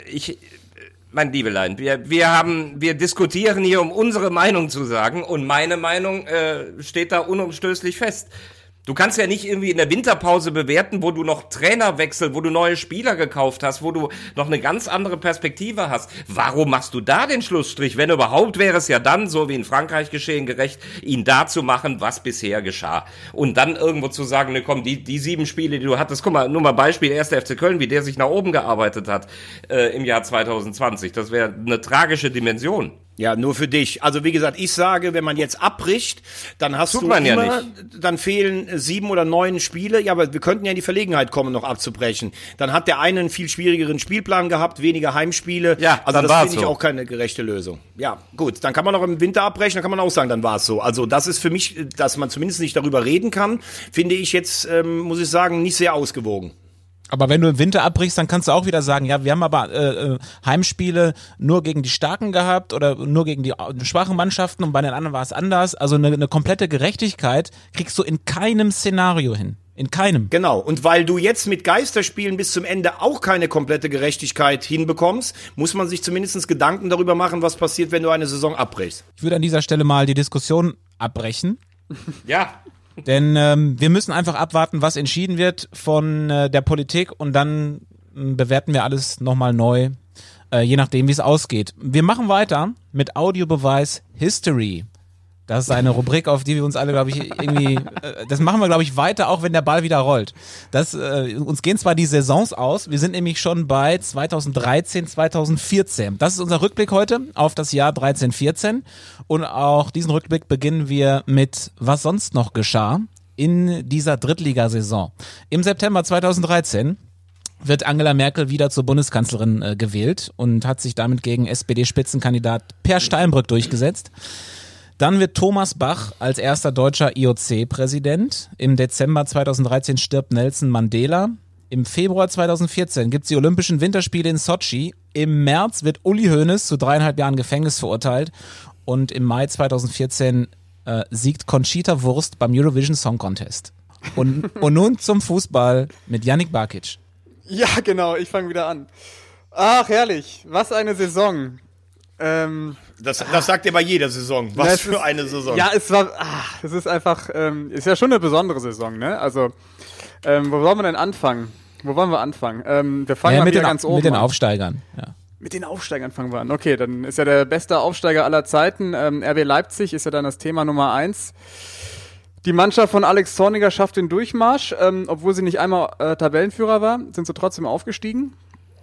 Speaker 3: mein Liebelein, wir diskutieren hier, um unsere Meinung zu sagen, und meine Meinung steht da unumstößlich fest. Du kannst ja nicht irgendwie in der Winterpause bewerten, wo du noch Trainerwechsel, wo du neue Spieler gekauft hast, wo du noch eine ganz andere Perspektive hast. Warum machst du da den Schlussstrich? Wenn überhaupt, wäre es ja dann, so wie in Frankreich geschehen, gerecht, ihn da zu machen, was bisher geschah. Und dann irgendwo zu sagen, ne komm, die 7 Spiele, die du hattest, guck mal, nur mal Beispiel, 1. FC Köln, wie der sich nach oben gearbeitet hat im Jahr 2020. Das wäre eine tragische Dimension.
Speaker 4: Ja, nur für dich. Also wie gesagt, ich sage, wenn man jetzt abbricht, dann hast du
Speaker 3: man ja
Speaker 4: immer,
Speaker 3: nicht.
Speaker 4: Dann fehlen 7 oder 9 Spiele. Ja, aber wir könnten ja in die Verlegenheit kommen, noch abzubrechen. Dann hat der eine einen viel schwierigeren Spielplan gehabt, weniger Heimspiele.
Speaker 3: Ja,
Speaker 4: also
Speaker 3: dann
Speaker 4: das finde
Speaker 3: so.
Speaker 4: ich auch keine gerechte Lösung. Ja, gut, dann kann man auch im Winter abbrechen, dann kann man auch sagen, dann war es so. Also das ist für mich, dass man zumindest nicht darüber reden kann, finde ich jetzt, muss ich sagen, nicht sehr ausgewogen.
Speaker 1: Aber wenn du im Winter abbrichst, dann kannst du auch wieder sagen, ja, wir haben aber Heimspiele nur gegen die Starken gehabt oder nur gegen die schwachen Mannschaften und bei den anderen war es anders. Also eine komplette Gerechtigkeit kriegst du in keinem Szenario hin. In keinem.
Speaker 4: Genau, und weil du jetzt mit Geisterspielen bis zum Ende auch keine komplette Gerechtigkeit hinbekommst, muss man sich zumindest Gedanken darüber machen, was passiert, wenn du eine Saison abbrichst.
Speaker 1: Ich würde an dieser Stelle mal die Diskussion abbrechen.
Speaker 3: Ja.
Speaker 1: Denn wir müssen einfach abwarten, was entschieden wird von der Politik und dann bewerten wir alles nochmal neu, je nachdem, wie es ausgeht. Wir machen weiter mit Audiobeweis History. Das ist eine Rubrik, auf die wir uns alle, glaube ich, irgendwie, das machen wir, glaube ich, weiter, auch wenn der Ball wieder rollt. Uns gehen zwar die Saisons aus, wir sind nämlich schon bei 2013, 2014. Das ist unser Rückblick heute auf das Jahr 13, 14 und auch diesen Rückblick beginnen wir mit, was sonst noch geschah in dieser Drittligasaison. Im September 2013 wird Angela Merkel wieder zur Bundeskanzlerin gewählt und hat sich damit gegen SPD-Spitzenkandidat Per Steinbrück durchgesetzt. Dann wird Thomas Bach als erster deutscher IOC-Präsident. Im Dezember 2013 stirbt Nelson Mandela. Im Februar 2014 gibt es die Olympischen Winterspiele in Sotschi. Im März wird Uli Hoeneß zu 3,5 Jahren Gefängnis verurteilt. Und im Mai 2014 siegt Conchita Wurst beim Eurovision Song Contest. Und nun zum Fußball mit Yannick Barkic.
Speaker 2: Ja, genau, ich fange wieder an. Ach, herrlich, was eine Saison.
Speaker 4: Das sagt ihr bei jeder Saison. Was für eine Saison.
Speaker 2: Ja, es ist einfach, ist ja schon eine besondere Saison, ne? Also, wo wollen wir denn anfangen? Wir fangen mal wieder ganz oben
Speaker 1: mit den
Speaker 2: an.
Speaker 1: Aufsteigern, ja.
Speaker 2: Mit den Aufsteigern fangen wir an. Okay, dann ist ja der beste Aufsteiger aller Zeiten. RB Leipzig ist ja dann das Thema Nummer 1. Die Mannschaft von Alex Zorniger schafft den Durchmarsch. Obwohl sie nicht einmal Tabellenführer war, sind sie trotzdem aufgestiegen.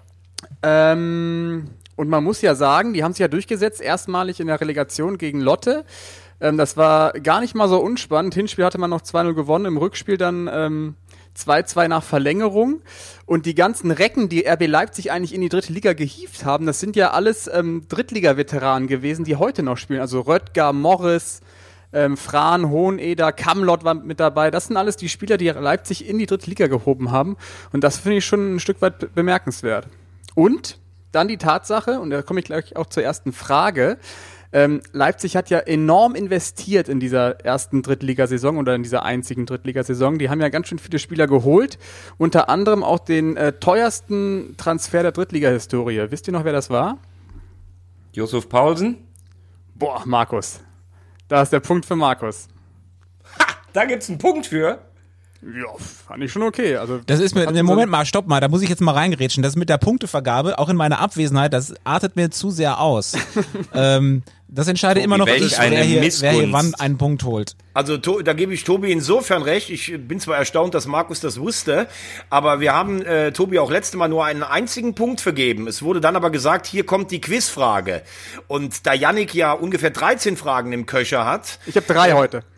Speaker 2: Und man muss ja sagen, die haben sich ja durchgesetzt, erstmalig in der Relegation gegen Lotte. Das war gar nicht mal so unspannend. Hinspiel hatte man noch 2-0 gewonnen, im Rückspiel dann 2-2 nach Verlängerung. Und die ganzen Recken, die RB Leipzig eigentlich in die dritte Liga gehievt haben, das sind ja alles Drittliga-Veteranen gewesen, die heute noch spielen. Also Röttger, Morris, Frahn, Hoheneder, Kamlott war mit dabei. Das sind alles die Spieler, die Leipzig in die dritte Liga gehoben haben. Und das finde ich schon ein Stück weit bemerkenswert. Und dann die Tatsache, und da komme ich gleich auch zur ersten Frage, Leipzig hat ja enorm investiert in dieser ersten Drittligasaison oder in dieser einzigen Drittligasaison. Die haben ja ganz schön viele Spieler geholt, unter anderem auch den teuersten Transfer der Drittliga-Historie. Wisst ihr noch, wer das war?
Speaker 3: Josef Paulsen?
Speaker 2: Boah, Markus. Da ist der Punkt für Markus.
Speaker 3: Ha, da gibt's einen Punkt für.
Speaker 2: Ja, fand ich schon okay. Also,
Speaker 1: das ist mir, Moment mal, stopp mal, da muss ich jetzt mal reingerätschen. Das mit der Punktevergabe, auch in meiner Abwesenheit, das artet mir zu sehr aus. Das entscheidet immer noch ich, wer hier wann einen Punkt holt.
Speaker 4: Also da gebe ich Tobi insofern recht. Ich bin zwar erstaunt, dass Markus das wusste, aber wir haben Tobi auch letztes Mal nur einen einzigen Punkt vergeben. Es wurde dann aber gesagt, hier kommt die Quizfrage. Und da Yannick ja ungefähr 13 Fragen im Köcher hat.
Speaker 2: Ich habe 3 heute.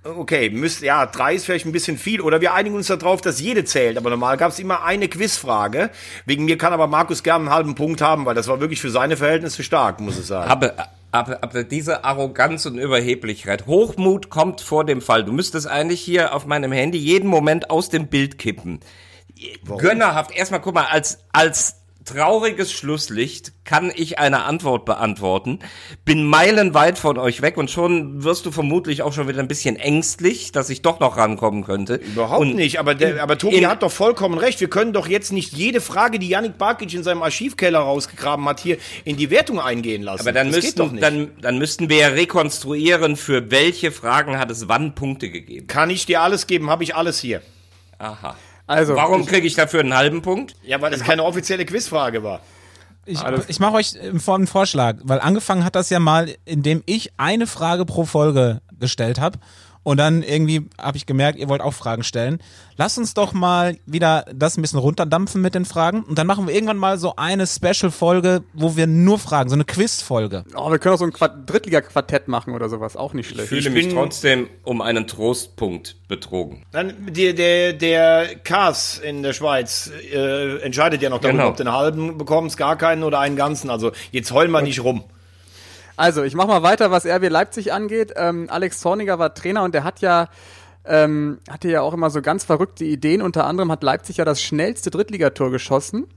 Speaker 4: Okay, 3 ist vielleicht ein bisschen viel. Oder wir einigen uns darauf, dass jede zählt. Aber normal gab es immer eine Quizfrage. Wegen mir kann aber Markus gerne einen halben Punkt haben, weil das war wirklich für seine Verhältnisse stark, muss ich sagen.
Speaker 3: Aber diese Arroganz und Überheblichkeit, Hochmut kommt vor dem Fall. Du müsstest eigentlich hier auf meinem Handy jeden Moment aus dem Bild kippen. Warum? Gönnerhaft, erstmal guck mal, als trauriges Schlusslicht kann ich eine Antwort beantworten, bin meilenweit von euch weg und schon wirst du vermutlich auch schon wieder ein bisschen ängstlich, dass ich doch noch rankommen könnte.
Speaker 4: Überhaupt nicht, aber Tobi hat doch vollkommen recht, wir können doch jetzt nicht jede Frage, die Yannick Barkic in seinem Archivkeller rausgegraben hat, hier in die Wertung eingehen lassen.
Speaker 3: Aber dann müssten wir ja rekonstruieren, für welche Fragen hat es wann Punkte gegeben.
Speaker 4: Kann ich dir alles geben, habe ich alles hier.
Speaker 3: Aha.
Speaker 2: Also,
Speaker 3: warum kriege ich dafür einen halben Punkt?
Speaker 4: Ja, weil das keine offizielle Quizfrage war.
Speaker 1: Ich mache euch einen Vorschlag, weil angefangen hat das ja mal, indem ich eine Frage pro Folge gestellt habe. Und dann irgendwie habe ich gemerkt, ihr wollt auch Fragen stellen. Lasst uns doch mal wieder das ein bisschen runterdampfen mit den Fragen. Und dann machen wir irgendwann mal so eine Special-Folge, wo wir nur Fragen, so eine Quiz-Folge.
Speaker 2: Oh, wir können auch so ein Drittliga-Quartett machen oder sowas, auch nicht schlecht.
Speaker 3: Ich fühle mich trotzdem um einen Trostpunkt betrogen.
Speaker 4: Dann der Kars in der Schweiz entscheidet ja noch darüber, ob du einen halben bekommst, gar keinen oder einen ganzen. Also jetzt heulen wir nicht rum.
Speaker 2: Also, ich mach mal weiter, was RB Leipzig angeht. Alex Zorniger war Trainer und der hatte ja auch immer so ganz verrückte Ideen. Unter anderem hat Leipzig ja das schnellste Drittligator geschossen.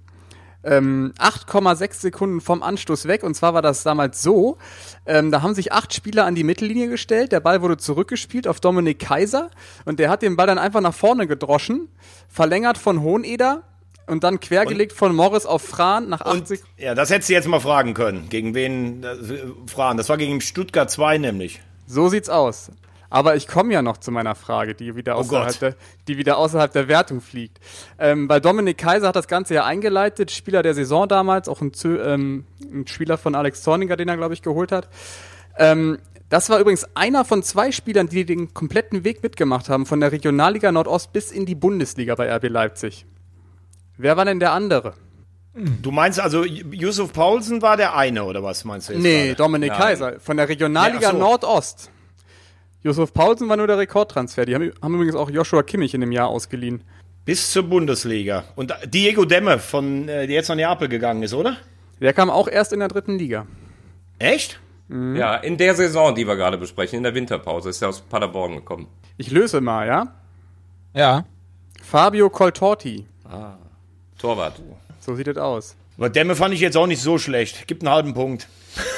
Speaker 2: 8,6 Sekunden vom Anstoß weg. Und zwar war das damals so, da haben sich 8 Spieler an die Mittellinie gestellt. Der Ball wurde zurückgespielt auf Dominik Kaiser. Und der hat den Ball dann einfach nach vorne gedroschen. Verlängert von Hoheneder. Und dann quergelegt von Morris auf Frahn nach 80.
Speaker 4: Ja, das hättest du jetzt mal fragen können. Gegen wen Frahn? Das war gegen Stuttgart 2 nämlich.
Speaker 2: So sieht's aus. Aber ich komme ja noch zu meiner Frage, die wieder außerhalb der Wertung fliegt. Weil Dominik Kaiser hat das Ganze ja eingeleitet, Spieler der Saison damals, auch ein Spieler von Alex Zorniger, den er, glaube ich, geholt hat. Das war übrigens einer von 2 Spielern, die den kompletten Weg mitgemacht haben, von der Regionalliga Nordost bis in die Bundesliga bei RB Leipzig. Wer war denn der andere?
Speaker 4: Du meinst also, Yusuf Paulsen war der eine, oder was meinst du jetzt?
Speaker 2: Nee,
Speaker 4: gerade?
Speaker 2: Dominik Kaiser, von der Regionalliga Nordost. Yusuf Paulsen war nur der Rekordtransfer. Die haben übrigens auch Joshua Kimmich in dem Jahr ausgeliehen.
Speaker 4: Bis zur Bundesliga. Und Diego Demme, der jetzt nach Neapel gegangen ist, oder?
Speaker 2: Der kam auch erst in der 3. Liga.
Speaker 4: Echt?
Speaker 3: Mhm. Ja, in der Saison, die wir gerade besprechen, in der Winterpause, ist er aus Paderborn gekommen.
Speaker 2: Ich löse mal, ja?
Speaker 1: Ja.
Speaker 2: Fabio Coltorti.
Speaker 3: Torwart.
Speaker 2: So sieht es aus.
Speaker 4: Aber Demme fand ich jetzt auch nicht so schlecht. Gibt einen halben Punkt.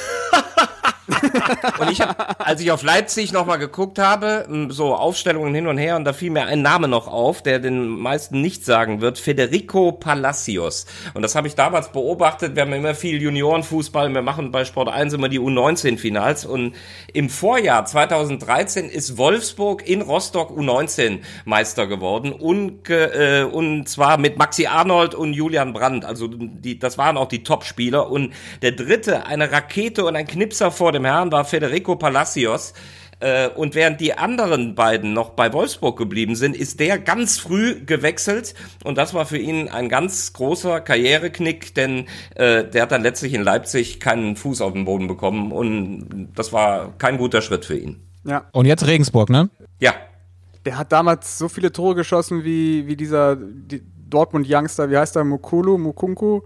Speaker 3: Und als ich auf Leipzig nochmal geguckt habe, so Aufstellungen hin und her, und da fiel mir ein Name noch auf, der den meisten nicht sagen wird, Federico Palacios. Und das habe ich damals beobachtet, wir haben immer viel Juniorenfußball, wir machen bei Sport 1 immer die U19-Finals, und im Vorjahr 2013 ist Wolfsburg in Rostock U19 Meister geworden, und zwar mit Maxi Arnold und Julian Brandt, also das waren auch die Top-Spieler, und der dritte, eine Rakete und ein Knipser vor dem Herrn, war Federico Palacios. Und während die anderen beiden noch bei Wolfsburg geblieben sind, ist der ganz früh gewechselt. Und das war für ihn ein ganz großer Karriereknick, denn der hat dann letztlich in Leipzig keinen Fuß auf den Boden bekommen. Und das war kein guter Schritt für ihn.
Speaker 2: Ja.
Speaker 1: Und jetzt Regensburg, ne?
Speaker 3: Ja.
Speaker 2: Der hat damals so viele Tore geschossen wie dieser Dortmund-Youngster, wie heißt der? Mukuku.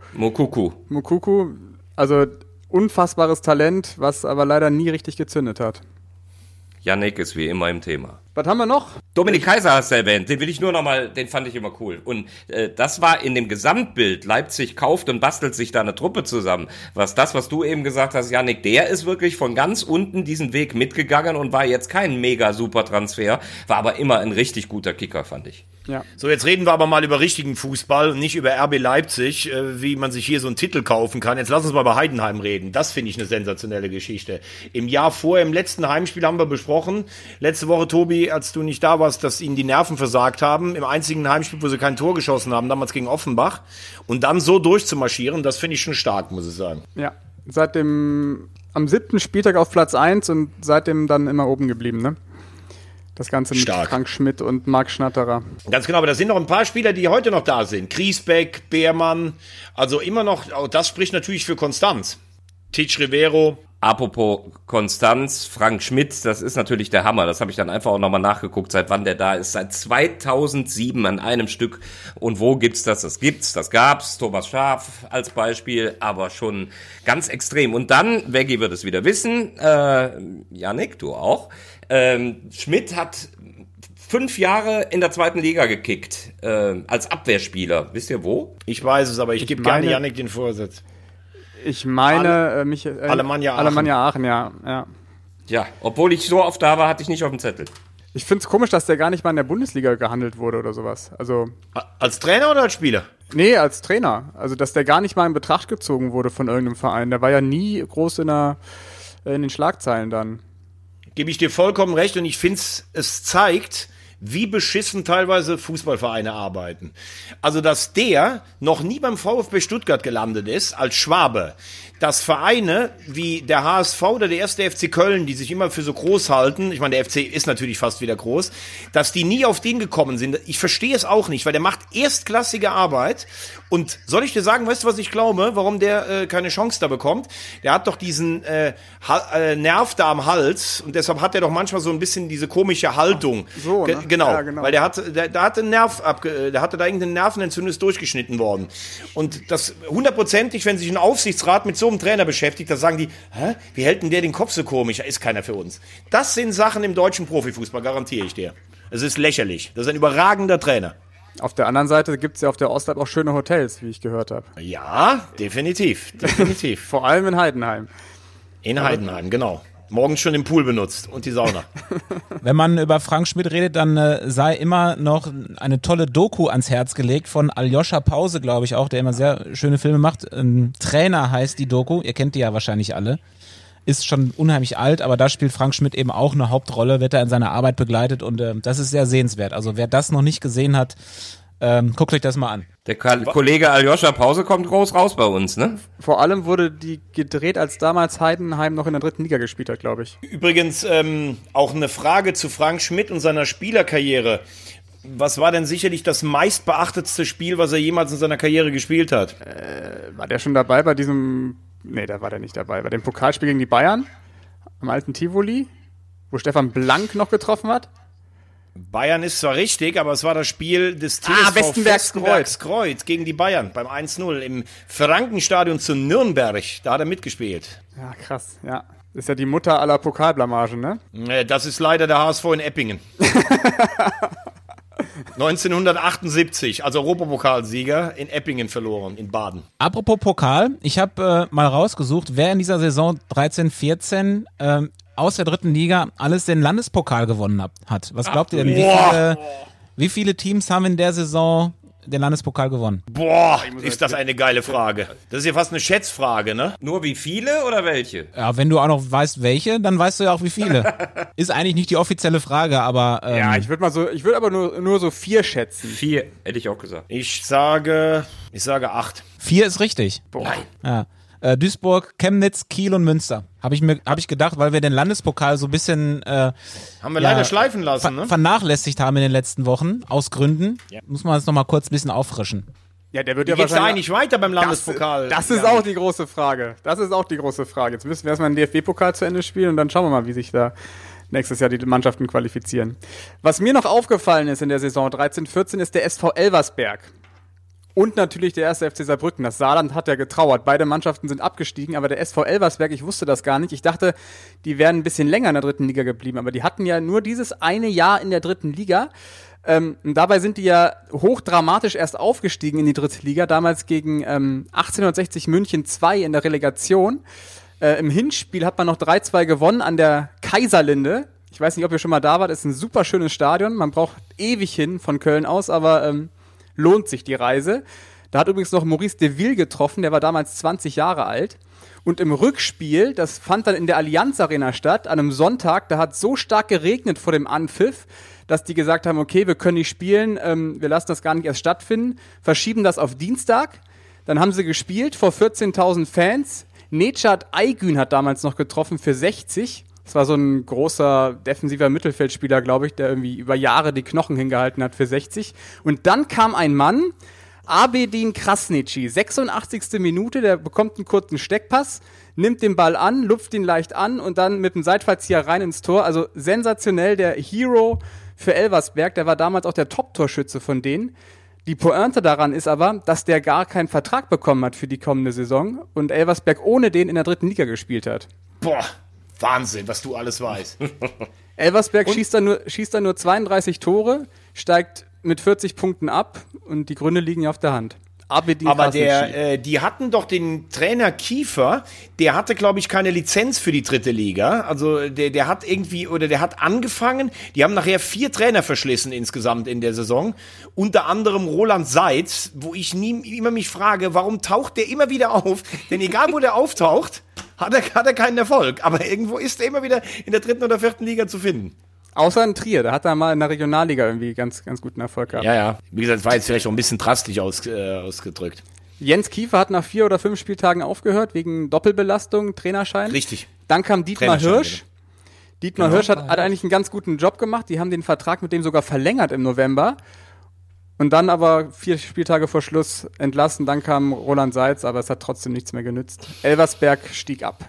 Speaker 2: Also unfassbares Talent, was aber leider nie richtig gezündet hat.
Speaker 3: Yannick ist wie immer im Thema.
Speaker 2: Was haben wir noch?
Speaker 3: Dominik Kaiser hast du erwähnt, den will ich nur nochmal, den fand ich immer cool. Und das war in dem Gesamtbild, Leipzig kauft und bastelt sich da eine Truppe zusammen. Was du eben gesagt hast, Yannick, der ist wirklich von ganz unten diesen Weg mitgegangen und war jetzt kein mega super Transfer, war aber immer ein richtig guter Kicker, fand ich.
Speaker 2: Ja.
Speaker 4: So, jetzt reden wir aber mal über richtigen Fußball und nicht über RB Leipzig, wie man sich hier so einen Titel kaufen kann. Jetzt lass uns mal über Heidenheim reden. Das finde ich eine sensationelle Geschichte. Im Jahr vorher, im letzten Heimspiel haben wir besprochen, letzte Woche, Tobi, als du nicht da warst, dass ihnen die Nerven versagt haben, im einzigen Heimspiel, wo sie kein Tor geschossen haben, damals gegen Offenbach, und dann so durchzumarschieren, das finde ich schon stark, muss ich sagen.
Speaker 2: Ja, am 7. Spieltag auf Platz 1 und seitdem dann immer oben geblieben, ne? Das Ganze mit
Speaker 4: Stark.
Speaker 2: Frank Schmidt und Marc Schnatterer.
Speaker 4: Ganz genau, aber da sind noch ein paar Spieler, die heute noch da sind. Griesbeck, Beermann, also immer noch, auch das spricht natürlich für Konstanz. Titsch Rivero.
Speaker 3: Apropos Konstanz, Frank Schmidt, das ist natürlich der Hammer. Das habe ich dann einfach auch nochmal nachgeguckt, seit wann der da ist. Seit 2007 an einem Stück. Und wo gibt's das? Das gab's. Thomas Schaaf als Beispiel, aber schon ganz extrem. Und dann, Veggie wird es wieder wissen, Yannick, du auch. Schmidt hat 5 Jahre in der 2. Liga gekickt, als Abwehrspieler. Wisst ihr wo?
Speaker 4: Ich weiß es, aber ich gebe gerne Yannick den Vorsitz.
Speaker 2: Ich meine,
Speaker 4: Alemannia
Speaker 2: Aachen, ja.
Speaker 3: Ja, obwohl ich so oft da war, hatte ich nicht auf dem Zettel.
Speaker 2: Ich finde es komisch, dass der gar nicht mal in der Bundesliga gehandelt wurde oder sowas. Also
Speaker 4: als Trainer oder als Spieler?
Speaker 2: Nee, als Trainer. Also, dass der gar nicht mal in Betracht gezogen wurde von irgendeinem Verein. Der war ja nie groß in den Schlagzeilen dann.
Speaker 4: Gebe ich dir vollkommen recht und ich finde, es zeigt, wie beschissen teilweise Fußballvereine arbeiten. Also, dass der noch nie beim VfB Stuttgart gelandet ist, als Schwabe, dass Vereine wie der HSV oder der 1. FC Köln, die sich immer für so groß halten, ich meine, der FC ist natürlich fast wieder groß, dass die nie auf den gekommen sind. Ich verstehe es auch nicht, weil der macht erstklassige Arbeit. Und soll ich dir sagen, weißt du, was ich glaube, warum der keine Chance da bekommt? Der hat doch diesen Nerv da am Hals und deshalb hat er doch manchmal so ein bisschen diese komische Haltung.
Speaker 2: So, ne?
Speaker 4: Genau,
Speaker 2: ja, genau,
Speaker 4: weil der hatte da irgendeine Nervenentzündung ist durchgeschnitten worden. Und das 100%ig, wenn sich ein Aufsichtsrat mit so einem Trainer beschäftigt, da sagen die, wie hält denn der den Kopf so komisch? Er ist keiner für uns. Das sind Sachen im deutschen Profifußball, garantiere ich dir. Es ist lächerlich. Das ist ein überragender Trainer.
Speaker 2: Auf der anderen Seite gibt es ja auf der Ostalb auch schöne Hotels, wie ich gehört habe.
Speaker 4: Ja, definitiv.
Speaker 2: Vor allem in Heidenheim.
Speaker 4: In Heidenheim, genau. Morgens schon den Pool benutzt und die Sauna.
Speaker 1: Wenn man über Frank Schmidt redet, dann sei immer noch eine tolle Doku ans Herz gelegt von Aljoscha Pause, glaube ich auch, der immer sehr schöne Filme macht. Trainer heißt die Doku, ihr kennt die ja wahrscheinlich alle. Ist schon unheimlich alt, aber da spielt Frank Schmidt eben auch eine Hauptrolle, wird er in seiner Arbeit begleitet und das ist sehr sehenswert. Also wer das noch nicht gesehen hat, guckt euch das mal an.
Speaker 3: Der Kollege Aljoscha Pause kommt groß raus bei uns, ne?
Speaker 2: Vor allem wurde die gedreht, als damals Heidenheim noch in der 3. Liga gespielt hat, glaube ich.
Speaker 4: Übrigens auch eine Frage zu Frank Schmidt und seiner Spielerkarriere. Was war denn sicherlich das meistbeachtetste Spiel, was er jemals in seiner Karriere gespielt hat?
Speaker 2: War der schon dabei bei diesem... Nee, da war der nicht dabei. Bei dem Pokalspiel gegen die Bayern am alten Tivoli, wo Stefan Blank noch getroffen hat.
Speaker 4: Bayern ist zwar richtig, aber es war das Spiel des TSV Westenbergskreuz gegen die Bayern beim 1-0 im Frankenstadion zu Nürnberg. Da hat er mitgespielt.
Speaker 2: Ja, krass, ja. Das ist ja die Mutter aller Pokalblamagen, ne?
Speaker 4: Das ist leider der HSV in Eppingen. 1978, als Europapokalsieger in Eppingen verloren, in Baden.
Speaker 1: Apropos Pokal, ich habe mal rausgesucht, wer in dieser Saison 13/14 aus der 3. Liga alles den Landespokal gewonnen hat. Was glaubt ihr denn, wie viele Teams haben in der Saison den Landespokal gewonnen?
Speaker 4: Boah, ist das eine geile Frage. Das ist ja fast eine Schätzfrage, ne?
Speaker 3: Nur wie viele oder welche?
Speaker 1: Ja, wenn du auch noch weißt, welche, dann weißt du ja auch, wie viele. Ist eigentlich nicht die offizielle Frage, aber...
Speaker 2: ja, ich würde aber nur so 4 schätzen.
Speaker 3: 4, hätte ich auch gesagt.
Speaker 4: Ich sage 8.
Speaker 1: 4 ist richtig.
Speaker 3: Boah. Nein.
Speaker 1: Ja. Duisburg, Chemnitz, Kiel und Münster. Hab ich gedacht, weil wir den Landespokal so ein bisschen
Speaker 4: haben wir leider schleifen lassen, ne?
Speaker 1: Vernachlässigt haben in den letzten Wochen, aus Gründen. Ja. Muss man das nochmal kurz ein bisschen auffrischen.
Speaker 2: Ja, der wird ja
Speaker 4: wahrscheinlich... Geht's da eigentlich weiter beim Landespokal?
Speaker 2: Das ist auch die große Frage. Jetzt müssen wir erstmal den DFB-Pokal zu Ende spielen und dann schauen wir mal, wie sich da nächstes Jahr die Mannschaften qualifizieren. Was mir noch aufgefallen ist in der Saison 13/14 ist der SV Elversberg. Und natürlich der 1. FC Saarbrücken. Das Saarland hat ja getrauert. Beide Mannschaften sind abgestiegen, aber der SV Elversberg, ich wusste das gar nicht. Ich dachte, die wären ein bisschen länger in der 3. Liga geblieben, aber die hatten ja nur dieses eine Jahr in der 3. Liga. Und dabei sind die ja hochdramatisch erst aufgestiegen in die 3. Liga, damals gegen 1860 München 2 in der Relegation. Im Hinspiel hat man noch 3-2 gewonnen an der Kaiserlinde. Ich weiß nicht, ob ihr schon mal da wart, ist ein super schönes Stadion. Man braucht ewig hin von Köln aus, aber lohnt sich die Reise. Da hat übrigens noch Maurice de Ville getroffen, der war damals 20 Jahre alt. Und im Rückspiel, das fand dann in der Allianz Arena statt, an einem Sonntag, da hat so stark geregnet vor dem Anpfiff, dass die gesagt haben, okay, wir können nicht spielen, wir lassen das gar nicht erst stattfinden, verschieben das auf Dienstag. Dann haben sie gespielt vor 14.000 Fans. Necat Aygün hat damals noch getroffen für 60. Das war so ein großer defensiver Mittelfeldspieler, glaube ich, der irgendwie über Jahre die Knochen hingehalten hat für 60. Und dann kam ein Mann Abedin Krasniqi, 86. Minute, der bekommt einen kurzen Steckpass, nimmt den Ball an, lupft ihn leicht an und dann mit dem Seitfallzieher rein ins Tor. Also sensationell, der Hero für Elversberg, der war damals auch der Top-Torschütze von denen. Die Pointe daran ist aber, dass der gar keinen Vertrag bekommen hat für die kommende Saison und Elversberg ohne den in der 3. Liga gespielt hat.
Speaker 4: Boah, Wahnsinn, was du alles weißt.
Speaker 2: Elversberg schießt da nur 32 Tore, steigt mit 40 Punkten ab und die Gründe liegen ja auf der Hand. Aber
Speaker 4: die hatten doch den Trainer Kiefer, der hatte, glaube ich, keine Lizenz für die 3. Liga. Also der hat angefangen, die haben nachher 4 Trainer verschlissen insgesamt in der Saison. Unter anderem Roland Seitz, wo ich immer mich frage, warum taucht der immer wieder auf? Denn egal, wo der auftaucht, hat er keinen Erfolg. Aber irgendwo ist er immer wieder in der 3. oder 4. Liga zu finden.
Speaker 2: Außer in Trier, da hat er mal in der Regionalliga irgendwie ganz, ganz guten Erfolg gehabt.
Speaker 4: Ja. Wie gesagt, das war jetzt vielleicht auch ein bisschen drastisch ausgedrückt.
Speaker 2: Jens Kiefer hat nach 4 oder 5 Spieltagen aufgehört, wegen Doppelbelastung, Trainerschein.
Speaker 4: Richtig.
Speaker 2: Dann kam Dietmar Hirsch.
Speaker 4: Genau.
Speaker 2: Dietmar Hirsch hat eigentlich einen ganz guten Job gemacht. Die haben den Vertrag mit dem sogar verlängert im November. Und dann aber 4 Spieltage vor Schluss entlassen. Dann kam Roland Seitz, aber es hat trotzdem nichts mehr genützt. Elversberg stieg ab.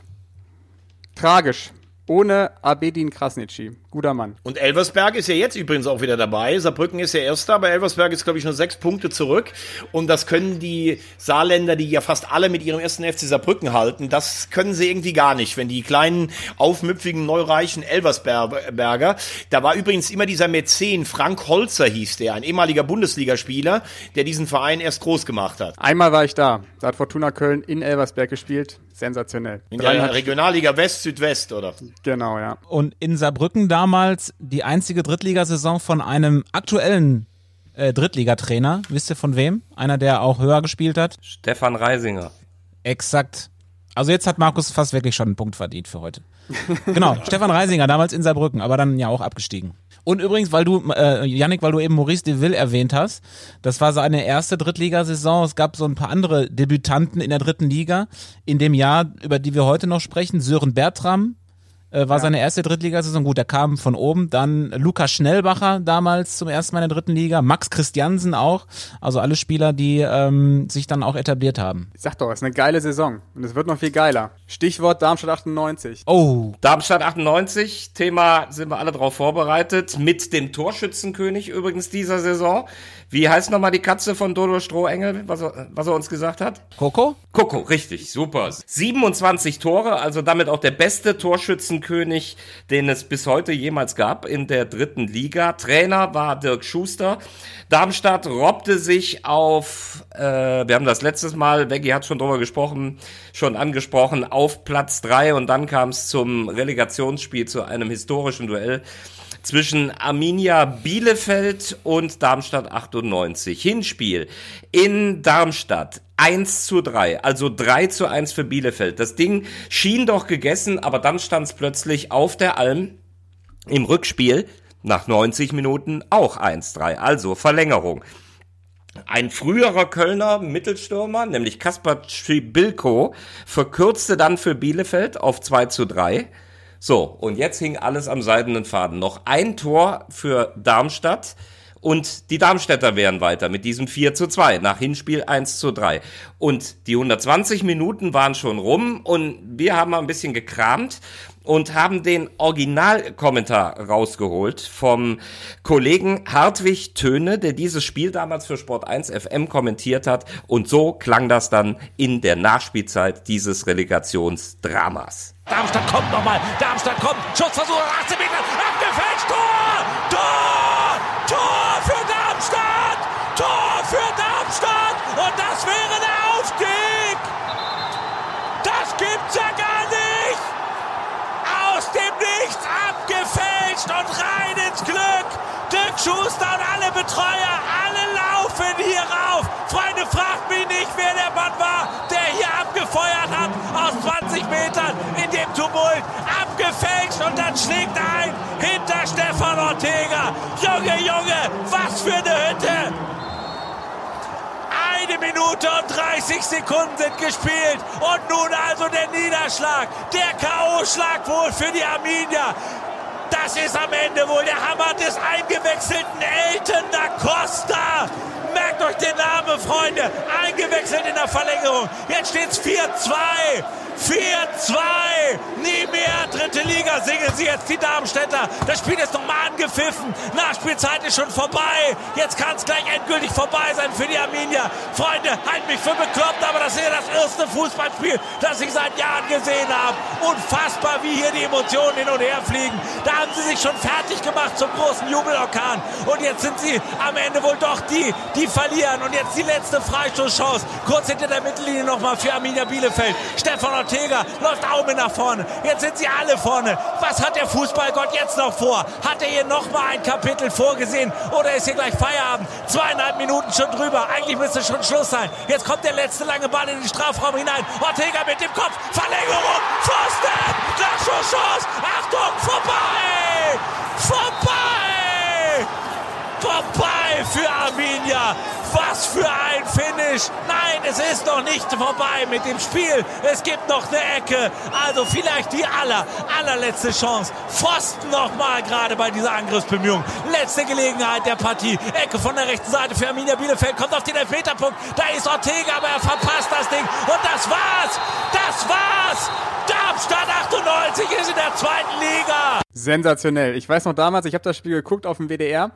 Speaker 2: Tragisch. Ohne Abedin Krasniqi. Guter Mann.
Speaker 4: Und Elversberg ist ja jetzt übrigens auch wieder dabei. Saarbrücken ist ja Erster, aber Elversberg ist, glaube ich, nur 6 Punkte zurück. Und das können die Saarländer, die ja fast alle mit ihrem 1. FC Saarbrücken halten, das können sie irgendwie gar nicht. Wenn die kleinen, aufmüpfigen, neureichen Elversberger, da war übrigens immer dieser Mäzen, Frank Holzer hieß der, ein ehemaliger Bundesligaspieler, der diesen Verein erst groß gemacht hat.
Speaker 2: Einmal war ich da. Da hat Fortuna Köln in Elversberg gespielt. Sensationell.
Speaker 4: In der Regionalliga West-Südwest, oder?
Speaker 2: Genau, ja.
Speaker 1: Und in Saarbrücken damals die einzige Drittligasaison von einem aktuellen Drittligatrainer. Wisst ihr von wem? Einer, der auch höher gespielt hat?
Speaker 3: Stefan Reisinger.
Speaker 1: Exakt. Also jetzt hat Markus fast wirklich schon einen Punkt verdient für heute. Genau, Stefan Reisinger, damals in Saarbrücken, aber dann ja auch abgestiegen. Und übrigens, weil du, Yannick, weil du eben Maurice Deville erwähnt hast, das war seine erste Drittligasaison. Es gab so ein paar andere Debütanten in der 3. Liga. In dem Jahr, über die wir heute noch sprechen, Sören Bertram war seine erste Drittligasaison. Gut, der kam von oben. Dann Lukas Schnellbacher damals zum ersten Mal in der 3. Liga. Max Christiansen auch. Also alle Spieler, die sich dann auch etabliert haben.
Speaker 2: Ich sag doch, es ist eine geile Saison. Und es wird noch viel geiler. Stichwort Darmstadt 98.
Speaker 1: Oh.
Speaker 3: Darmstadt 98, Thema, sind wir alle drauf vorbereitet. Mit dem Torschützenkönig übrigens dieser Saison. Wie heißt nochmal die Katze von Dodo Strohengel, was er uns gesagt hat?
Speaker 1: Coco?
Speaker 3: Coco, richtig, super. 27 Tore, also damit auch der beste Torschützenkönig, den es bis heute jemals gab in der 3. Liga. Trainer war Dirk Schuster. Darmstadt robbte sich auf, wir haben das letztes Mal, Veggie hat schon drüber gesprochen, schon angesprochen, auf Platz 3 und dann kam es zum Relegationsspiel, zu einem historischen Duell zwischen Arminia Bielefeld und Darmstadt 98. Hinspiel in Darmstadt 1:3, also 3:1 für Bielefeld. Das Ding schien doch gegessen, aber dann stand es plötzlich auf der Alm im Rückspiel nach 90 Minuten auch 1:3, also Verlängerung. Ein früherer Kölner Mittelstürmer, nämlich Kaspar Schibilko, verkürzte dann für Bielefeld auf 2:3. So, und jetzt hing alles am seidenen Faden. Noch ein Tor für Darmstadt und die Darmstädter wären weiter mit diesem 4:2 nach Hinspiel 1:3. Und die 120 Minuten waren schon rum und wir haben mal ein bisschen gekramt und haben den Originalkommentar rausgeholt vom Kollegen Hartwig Töne, der dieses Spiel damals für Sport 1 FM kommentiert hat. Und so klang das dann in der Nachspielzeit dieses Relegationsdramas.
Speaker 5: Darmstadt kommt nochmal, Darmstadt kommt, Schussversuch, 18 Meter, abgefälscht, Tor! Tor! Tor für Darmstadt! Tor für Darmstadt! Und das wäre der Aufstieg! Das gibt's ja gar nicht! Aus dem Nichts abgefälscht und rein ins Glück! Dirk Schuster und alle Betreuer, alle laufen hier rauf! Freunde, fragt mich nicht, wer der Mann war, der hier abgefeuert hat aus 20 Metern in dem Tumult, abgefälscht und dann schlägt er ein hinter Stefan Ortega. Junge, Junge, was für eine Hütte! 1 Minute und 30 Sekunden sind gespielt und nun also der Niederschlag, der K.O.-Schlag wohl für die Arminia. Das ist am Ende wohl der Hammer des eingewechselten Elton da Costa. Merkt euch den Namen, Freunde. Eingewechselt in der Verlängerung. Jetzt steht's 4-2. 4-2. Nie mehr. Dritte Liga singen sie jetzt, die Darmstädter. Das Spiel ist nochmal angepfiffen. Nachspielzeit ist schon vorbei. Jetzt kann es gleich endgültig vorbei sein für die Arminia. Freunde, halt mich für bekloppt, aber das ist ja das erste Fußballspiel, das ich seit Jahren gesehen habe. Unfassbar, wie hier die Emotionen hin und her fliegen. Da haben sie sich schon fertig gemacht zum großen Jubelorkan. Und jetzt sind sie am Ende wohl doch die verlieren. Und jetzt die letzte Freistoßchance. Kurz hinter der Mittellinie nochmal für Arminia Bielefeld. Stefan Ortega läuft auch mit nach vorne. Jetzt sind sie alle vorne. Was hat der Fußballgott jetzt noch vor? Hat er hier nochmal ein Kapitel vorgesehen? Oder ist hier gleich Feierabend? 2,5 Minuten schon drüber. Eigentlich müsste schon Schluss sein. Jetzt kommt der letzte lange Ball in den Strafraum hinein. Ortega mit dem Kopf. Verlängerung. Pfosten. Nachschusschance. Achtung. Vorbei. Vorbei. Vorbei für Arminia. Was für ein Finish. Nein, es ist noch nicht vorbei mit dem Spiel. Es gibt noch eine Ecke. Also vielleicht die allerletzte Chance. Pfosten nochmal gerade bei dieser Angriffsbemühung. Letzte Gelegenheit der Partie. Ecke von der rechten Seite für Arminia Bielefeld. Kommt auf den Elfmeterpunkt. Da ist Ortega, aber er verpasst das Ding. Und das war's. Das war's. Darmstadt 98 ist in der zweiten Liga.
Speaker 2: Sensationell. Ich weiß noch damals, ich habe das Spiel geguckt auf dem WDR.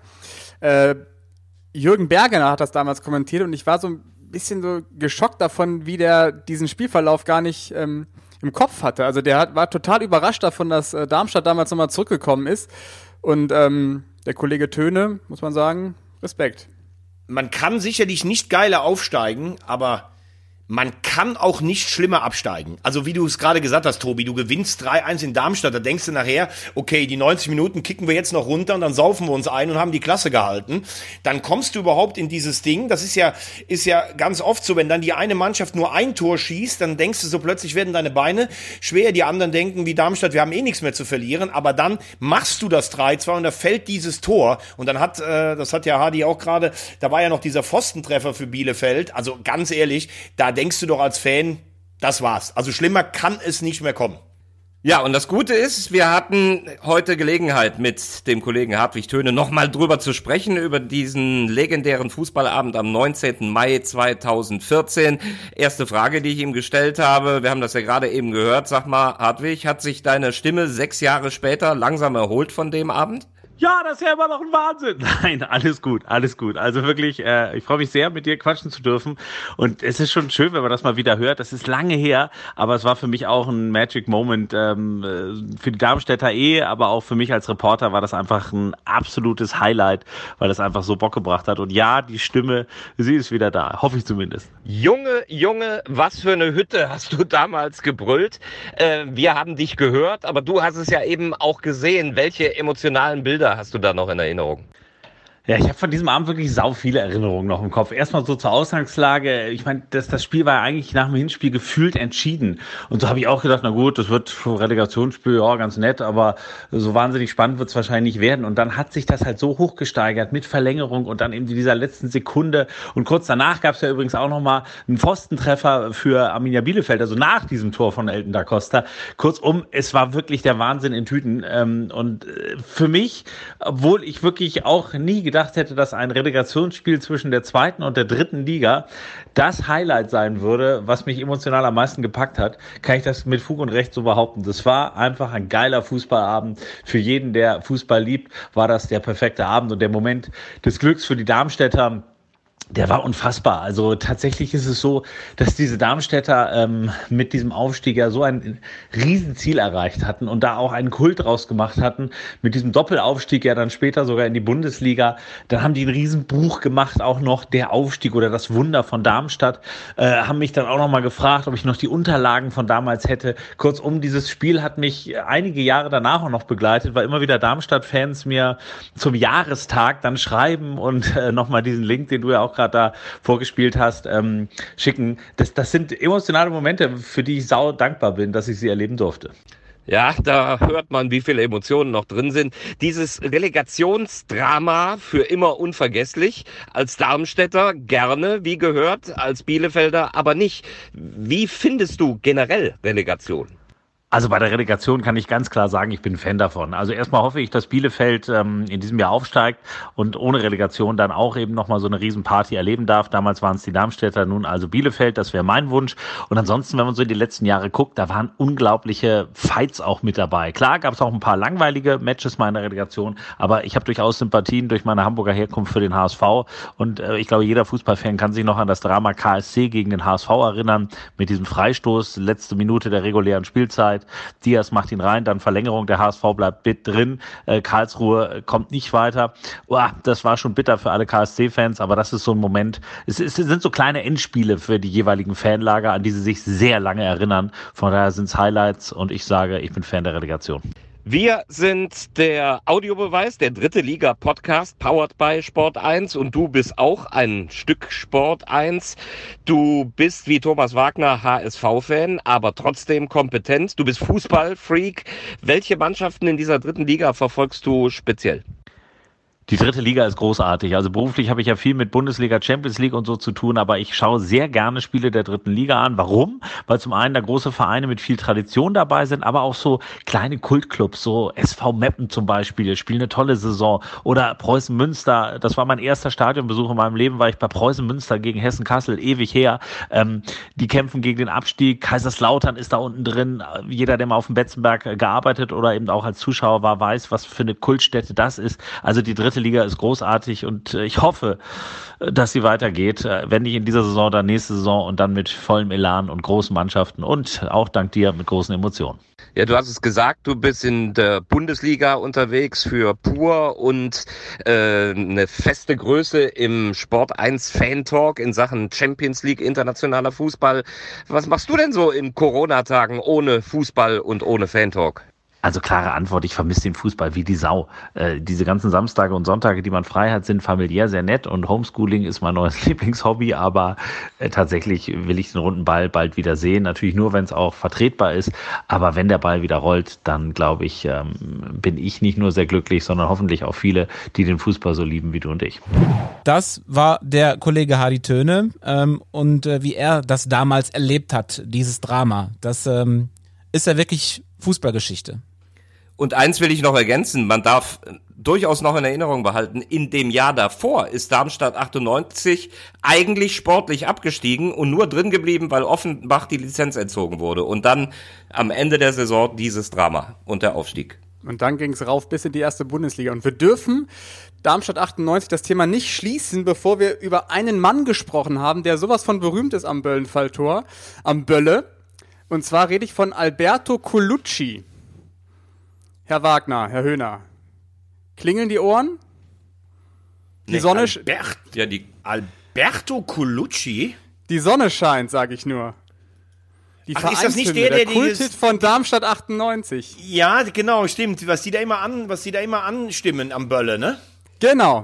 Speaker 2: Jürgen Bergener hat das damals kommentiert und ich war so ein bisschen so geschockt davon, wie der diesen Spielverlauf gar nicht im Kopf hatte. Also der war total überrascht davon, dass Darmstadt damals nochmal zurückgekommen ist. Und der Kollege Töne, muss man sagen, Respekt.
Speaker 4: Man kann sicherlich nicht geiler aufsteigen, aber man kann auch nicht schlimmer absteigen. Also wie du es gerade gesagt hast, Tobi, du gewinnst 3-1 in Darmstadt, da denkst du nachher, okay, die 90 Minuten kicken wir jetzt noch runter und dann saufen wir uns ein und haben die Klasse gehalten. Dann kommst du überhaupt in dieses Ding, das ist ja ganz oft so, wenn dann die eine Mannschaft nur ein Tor schießt, dann denkst du so, plötzlich werden deine Beine schwer, die anderen denken, wie Darmstadt, wir haben eh nichts mehr zu verlieren, aber dann machst du das 3-2 und da fällt dieses Tor und dann das hat ja Hardy auch gerade, da war ja noch dieser Pfostentreffer für Bielefeld, also ganz ehrlich, da denkst du doch als Fan, das war's. Also schlimmer kann es nicht mehr kommen.
Speaker 3: Ja, und das Gute ist, wir hatten heute Gelegenheit, mit dem Kollegen Hartwig Töne nochmal drüber zu sprechen, über diesen legendären Fußballabend am 19. Mai 2014. Erste Frage, die ich ihm gestellt habe, wir haben das ja gerade eben gehört. Sag mal, Hartwig, hat sich deine Stimme 6 Jahre später langsam erholt von dem Abend?
Speaker 6: Ja, das ist ja immer noch ein Wahnsinn. Nein, alles gut, alles gut. Also wirklich, ich freue mich sehr, mit dir quatschen zu dürfen. Und es ist schon schön, wenn man das mal wieder hört. Das ist lange her, aber es war für mich auch ein Magic Moment. Für die Darmstädter aber auch für mich als Reporter war das einfach ein absolutes Highlight, weil das einfach so Bock gebracht hat. Und ja, die Stimme, sie ist wieder da, hoffe ich zumindest.
Speaker 3: Junge, was für eine Hütte hast du damals gebrüllt. Wir haben dich gehört, aber du hast es ja eben auch gesehen. Welche emotionalen Bilder hast du da noch in Erinnerung?
Speaker 6: Ja, ich habe von diesem Abend wirklich sau viele Erinnerungen noch im Kopf. Erstmal so zur Ausgangslage. Ich meine, das Spiel war ja eigentlich nach dem Hinspiel gefühlt entschieden. Und so habe ich auch gedacht, na gut, das wird ein Relegationsspiel, ja, ganz nett, aber so wahnsinnig spannend wird es wahrscheinlich nicht werden. Und dann hat sich das halt so hochgesteigert mit Verlängerung und dann in dieser letzten Sekunde. Und kurz danach gab es ja übrigens auch nochmal einen Pfostentreffer für Arminia Bielefeld, also nach diesem Tor von Elton da Costa. Kurzum, es war wirklich der Wahnsinn in Tüten. Und für mich, obwohl ich wirklich auch nie gedacht hätte, dass ein Relegationsspiel zwischen der zweiten und der dritten Liga das Highlight sein würde, was mich emotional am meisten gepackt hat, kann ich das mit Fug und Recht so behaupten. Das war einfach ein geiler Fußballabend. Für jeden, der Fußball liebt, war das der perfekte Abend und der Moment des Glücks für die Darmstädter. Der war unfassbar. Also tatsächlich ist es so, dass diese Darmstädter mit diesem Aufstieg ja so ein Riesenziel erreicht hatten und da auch einen Kult draus gemacht hatten. Mit diesem Doppelaufstieg ja dann später sogar in die Bundesliga. Dann haben die ein Riesenbuch gemacht, auch noch der Aufstieg oder das Wunder von Darmstadt. Haben mich dann auch noch mal gefragt, ob ich noch die Unterlagen von damals hätte. Kurzum, dieses Spiel hat mich einige Jahre danach auch noch begleitet, weil immer wieder Darmstadt-Fans mir zum Jahrestag dann schreiben und nochmal diesen Link, den du ja auch gerade da vorgespielt hast, schicken. Das sind emotionale Momente, für die ich sau dankbar bin, dass ich sie erleben durfte.
Speaker 3: Ja, da hört man, wie viele Emotionen noch drin sind. Dieses Relegationsdrama für immer unvergesslich. Als Darmstädter gerne, wie gehört, als Bielefelder aber nicht. Wie findest du generell Relegation?
Speaker 6: Also bei der Relegation kann ich ganz klar sagen, ich bin Fan davon. Also erstmal hoffe ich, dass Bielefeld in diesem Jahr aufsteigt und ohne Relegation dann auch eben nochmal so eine Riesenparty erleben darf. Damals waren es die Darmstädter, nun also Bielefeld, das wäre mein Wunsch. Und ansonsten, wenn man so in die letzten Jahre guckt, da waren unglaubliche Fights auch mit dabei. Klar gab es auch ein paar langweilige Matches mal in der Relegation, aber ich habe durchaus Sympathien durch meine Hamburger Herkunft für den HSV. Und ich glaube, jeder Fußballfan kann sich noch an das Drama KSC gegen den HSV erinnern, mit diesem Freistoß, letzte Minute der regulären Spielzeit. Diaz macht ihn rein, dann Verlängerung, der HSV bleibt drin, Karlsruhe kommt nicht weiter. Das war schon bitter für alle KSC-Fans, aber das ist so ein Moment, es sind so kleine Endspiele für die jeweiligen Fanlager, an die sie sich sehr lange erinnern. Von daher sind es Highlights und ich sage, ich bin Fan der Relegation.
Speaker 3: Wir sind der Audiobeweis, der dritte Liga-Podcast, powered by Sport 1 und du bist auch ein Stück Sport 1. Du bist wie Thomas Wagner HSV-Fan, aber trotzdem kompetent. Du bist Fußball-Freak. Welche Mannschaften in dieser dritten Liga verfolgst du speziell?
Speaker 6: Die dritte Liga ist großartig. Also beruflich habe ich ja viel mit Bundesliga, Champions League und so zu tun, aber ich schaue sehr gerne Spiele der dritten Liga an. Warum? Weil zum einen da große Vereine mit viel Tradition dabei sind, aber auch so kleine Kultclubs, so SV Meppen zum Beispiel, spielen eine tolle Saison. Oder Preußen Münster, das war mein erster Stadionbesuch in meinem Leben, war ich bei Preußen Münster gegen Hessen Kassel, ewig her. Die kämpfen gegen den Abstieg. Kaiserslautern ist da unten drin. Jeder, der mal auf dem Betzenberg gearbeitet oder eben auch als Zuschauer war, weiß, was für eine Kultstätte das ist. Also die dritte Liga ist großartig und ich hoffe, dass sie weitergeht, wenn nicht in dieser Saison, dann nächste Saison und dann mit vollem Elan und großen Mannschaften und auch dank dir mit großen Emotionen.
Speaker 3: Ja, du hast es gesagt, du bist in der Bundesliga unterwegs für Pur und eine feste Größe im Sport 1 Fan Talk in Sachen Champions League, internationaler Fußball. Was machst du denn so in Corona-Tagen ohne Fußball und ohne Fan Talk?
Speaker 6: Also klare Antwort, ich vermisse den Fußball wie die Sau. Diese ganzen Samstage und Sonntage, die man frei hat, sind familiär sehr nett und Homeschooling ist mein neues Lieblingshobby, aber tatsächlich will ich den runden Ball bald wieder sehen. Natürlich nur, wenn es auch vertretbar ist, aber wenn der Ball wieder rollt, dann glaube ich, bin ich nicht nur sehr glücklich, sondern hoffentlich auch viele, die den Fußball so lieben wie du und ich.
Speaker 1: Das war der Kollege Hardy Töne und wie er das damals erlebt hat, dieses Drama, das ist ja wirklich Fußballgeschichte.
Speaker 3: Und eins will ich noch ergänzen, man darf durchaus noch in Erinnerung behalten, in dem Jahr davor ist Darmstadt 98 eigentlich sportlich abgestiegen und nur drin geblieben, weil Offenbach die Lizenz entzogen wurde. Und dann am Ende der Saison dieses Drama und der Aufstieg.
Speaker 2: Und dann ging es rauf bis in die erste Bundesliga. Und wir dürfen Darmstadt 98 das Thema nicht schließen, bevor wir über einen Mann gesprochen haben, der sowas von berühmt ist am Böllenfalltor, am Bölle. Und zwar rede ich von Alberto Colucci. Herr Wagner, Herr Höhner, klingeln die Ohren? Die Sonne
Speaker 4: Alberto Colucci?
Speaker 2: Die Sonne scheint, sage ich nur. Die
Speaker 4: ist das nicht
Speaker 2: der Kulthit von Darmstadt 98?
Speaker 4: Ja, genau, stimmt. Was die da immer anstimmen am Bölle, ne?
Speaker 2: Genau.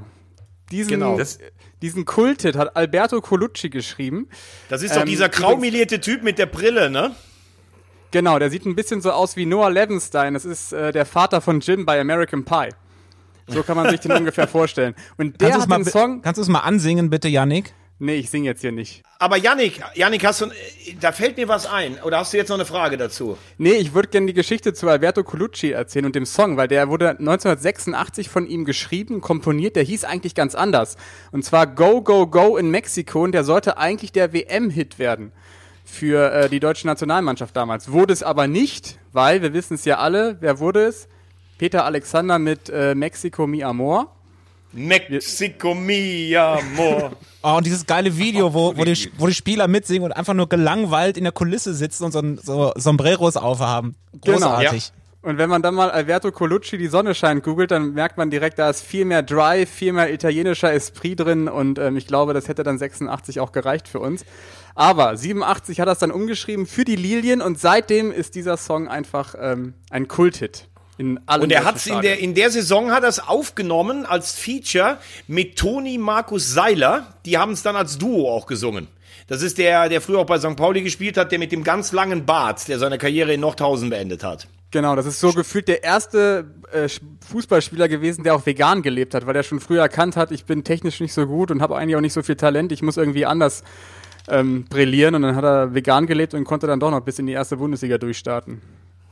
Speaker 2: Diesen Kulthit hat Alberto Colucci geschrieben.
Speaker 4: Das ist doch dieser graumelierte Typ mit der Brille, ne?
Speaker 2: Genau, der sieht ein bisschen so aus wie Noah Levenstein. Das ist der Vater von Jim bei American Pie. So kann man sich den ungefähr vorstellen. Und der hat den Song...
Speaker 1: Kannst du es mal ansingen, bitte, Yannick?
Speaker 2: Nee, ich singe jetzt hier nicht.
Speaker 4: Aber Yannick, da fällt mir was ein. Oder hast du jetzt noch eine Frage dazu?
Speaker 2: Nee, ich würde gerne die Geschichte zu Alberto Colucci erzählen und dem Song, weil der wurde 1986 von ihm geschrieben, komponiert. Der hieß eigentlich ganz anders. Und zwar Go, Go, Go in Mexiko. Und der sollte eigentlich der WM-Hit werden für die deutsche Nationalmannschaft damals. Wurde es aber nicht, weil, wir wissen es ja alle, wer wurde es? Peter Alexander mit Mexico Mi Amor.
Speaker 4: Mexico Mi Amor.
Speaker 1: Oh, und dieses geile Video, wo die Spieler mitsingen und einfach nur gelangweilt in der Kulisse sitzen und so Sombreros aufhaben. Großartig.
Speaker 2: Genau, ja. Und wenn man dann mal Alberto Colucci die Sonne scheint googelt, dann merkt man direkt, da ist viel mehr Drive, viel mehr italienischer Esprit drin und ich glaube, das hätte dann 86 auch gereicht für uns. Aber 87 hat er es dann umgeschrieben für die Lilien und seitdem ist dieser Song einfach ein Kulthit.
Speaker 4: Und er hat's in der Saison hat er es aufgenommen als Feature mit Toni Markus Seiler. Die haben es dann als Duo auch gesungen. Das ist der früher auch bei St. Pauli gespielt hat, der mit dem ganz langen Bart, der seine Karriere in Nordhausen beendet hat.
Speaker 2: Genau, das ist so gefühlt der erste Fußballspieler gewesen, der auch vegan gelebt hat, weil er schon früher erkannt hat, ich bin technisch nicht so gut und habe eigentlich auch nicht so viel Talent, ich muss irgendwie anders brillieren. Und dann hat er vegan gelebt und konnte dann doch noch bis in die erste Bundesliga durchstarten.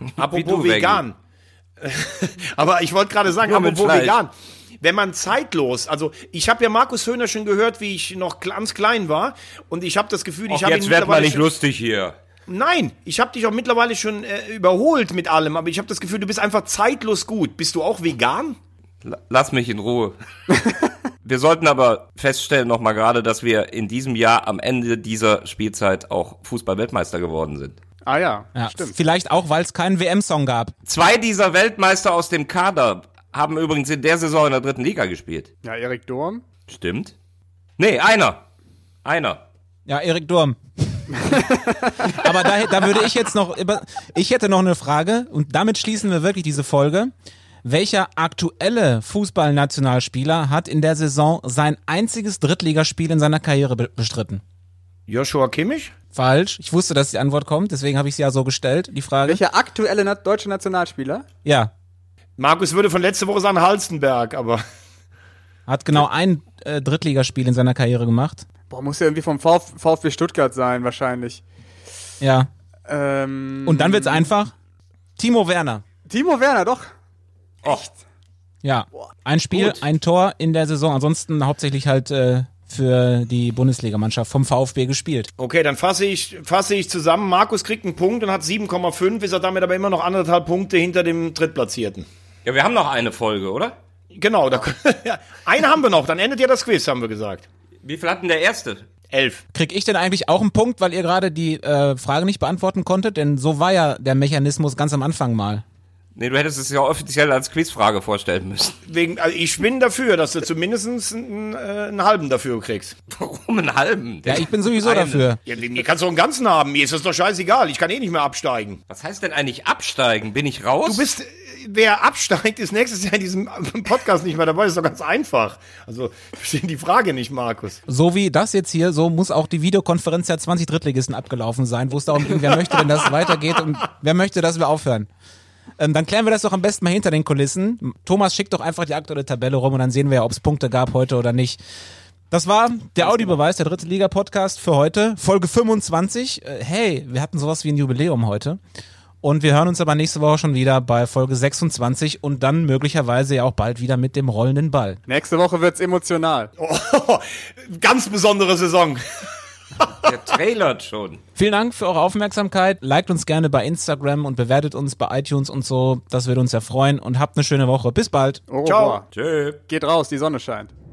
Speaker 4: Apropos
Speaker 3: du,
Speaker 4: vegan. Aber ich wollte gerade sagen,
Speaker 3: Nur mit
Speaker 4: apropos
Speaker 3: Fleisch.
Speaker 4: vegan. Wenn man zeitlos, also ich habe ja Markus Höhner schon gehört, wie ich noch ganz klein war und ich habe das Gefühl, ich habe ihn
Speaker 3: Jetzt werd mal
Speaker 4: mittlerweile
Speaker 3: nicht
Speaker 4: schon,
Speaker 3: lustig hier.
Speaker 4: Nein, ich habe dich auch mittlerweile schon überholt mit allem, aber ich habe das Gefühl, du bist einfach zeitlos gut. Bist du auch vegan?
Speaker 3: Lass mich in Ruhe. Wir sollten aber feststellen noch mal gerade, dass wir in diesem Jahr am Ende dieser Spielzeit auch Fußball-Weltmeister geworden sind.
Speaker 2: Ah ja,
Speaker 1: Ja,
Speaker 2: stimmt.
Speaker 1: vielleicht auch, weil es keinen WM-Song gab.
Speaker 3: 2 dieser Weltmeister aus dem Kader haben übrigens in der Saison in der 3. Liga gespielt.
Speaker 2: Ja, Erik Durm.
Speaker 3: Stimmt? Nee, einer.
Speaker 1: Ja, Erik Durm. Aber da würde ich jetzt noch, ich hätte noch eine Frage und damit schließen wir wirklich diese Folge. Welcher aktuelle Fußballnationalspieler hat in der Saison sein einziges Drittligaspiel in seiner Karriere bestritten?
Speaker 4: Joshua Kimmich?
Speaker 1: Falsch. Ich wusste, dass die Antwort kommt, deswegen habe ich sie ja so gestellt, die Frage.
Speaker 2: Welcher aktuelle deutsche Nationalspieler?
Speaker 1: Ja,
Speaker 4: Markus würde von letzter Woche sagen Halstenberg, aber
Speaker 1: hat genau ein Drittligaspiel in seiner Karriere gemacht.
Speaker 2: Boah, muss ja irgendwie vom VfB Stuttgart sein, wahrscheinlich.
Speaker 1: Ja.
Speaker 2: Und
Speaker 1: Und dann wird's einfach. Timo Werner.
Speaker 2: Timo Werner, doch.
Speaker 1: Ja. Ein Spiel,
Speaker 3: Gut.
Speaker 1: ein Tor in der Saison. Ansonsten hauptsächlich halt für die Bundesligamannschaft vom VfB gespielt.
Speaker 4: okay, dann fasse ich zusammen. Markus kriegt einen Punkt und hat 7,5, ist er damit aber immer noch 1,5 Punkte hinter dem Drittplatzierten.
Speaker 3: Ja, wir haben noch eine Folge, oder?
Speaker 4: Genau, ja, eine haben wir noch, dann endet ja das Quiz, haben wir gesagt.
Speaker 3: Wie viel hat denn der erste?
Speaker 4: 11.
Speaker 1: Krieg ich denn eigentlich auch einen Punkt, weil ihr gerade die Frage nicht beantworten konntet? Denn so war ja der Mechanismus ganz am Anfang mal.
Speaker 3: Nee, du hättest es ja offiziell als Quizfrage vorstellen müssen.
Speaker 4: Also ich bin dafür, dass du zumindest einen halben dafür kriegst.
Speaker 3: Warum einen halben?
Speaker 1: Ja, ich bin sowieso
Speaker 3: Eine.
Speaker 1: dafür.
Speaker 4: Ja, mir kannst du auch einen ganzen haben, mir ist das doch scheißegal, ich kann eh nicht mehr absteigen.
Speaker 3: Was heißt denn eigentlich absteigen? Bin ich raus?
Speaker 4: Du bist, wer absteigt, ist nächstes Jahr in diesem Podcast nicht mehr dabei, das ist doch ganz einfach. Also, ich verstehe die Frage nicht, Markus.
Speaker 1: So wie das jetzt hier, so muss auch die Videokonferenz der 20 Drittligisten abgelaufen sein, wo es darum ging, wer möchte denn, dass es weitergeht und wer möchte, dass wir aufhören. Dann klären wir das doch am besten mal hinter den Kulissen. Thomas schickt doch einfach die aktuelle Tabelle rum und dann sehen wir ja, ob es Punkte gab heute oder nicht. Das war der Audiobeweis, der 3. Liga-Podcast für heute, Folge 25. Hey, wir hatten sowas wie ein Jubiläum heute. Und wir hören uns aber nächste Woche schon wieder bei Folge 26 und dann möglicherweise ja auch bald wieder mit dem rollenden Ball.
Speaker 2: Nächste Woche wird's emotional.
Speaker 4: Oh, ganz besondere Saison.
Speaker 3: Der trailert schon.
Speaker 1: Vielen Dank für eure Aufmerksamkeit. Liked uns gerne bei Instagram und bewertet uns bei iTunes und so. Das würde uns sehr freuen und habt eine schöne Woche. Bis bald.
Speaker 2: Au
Speaker 4: Ciao.
Speaker 2: revoir.
Speaker 3: Tschö.
Speaker 2: Geht raus, die Sonne scheint.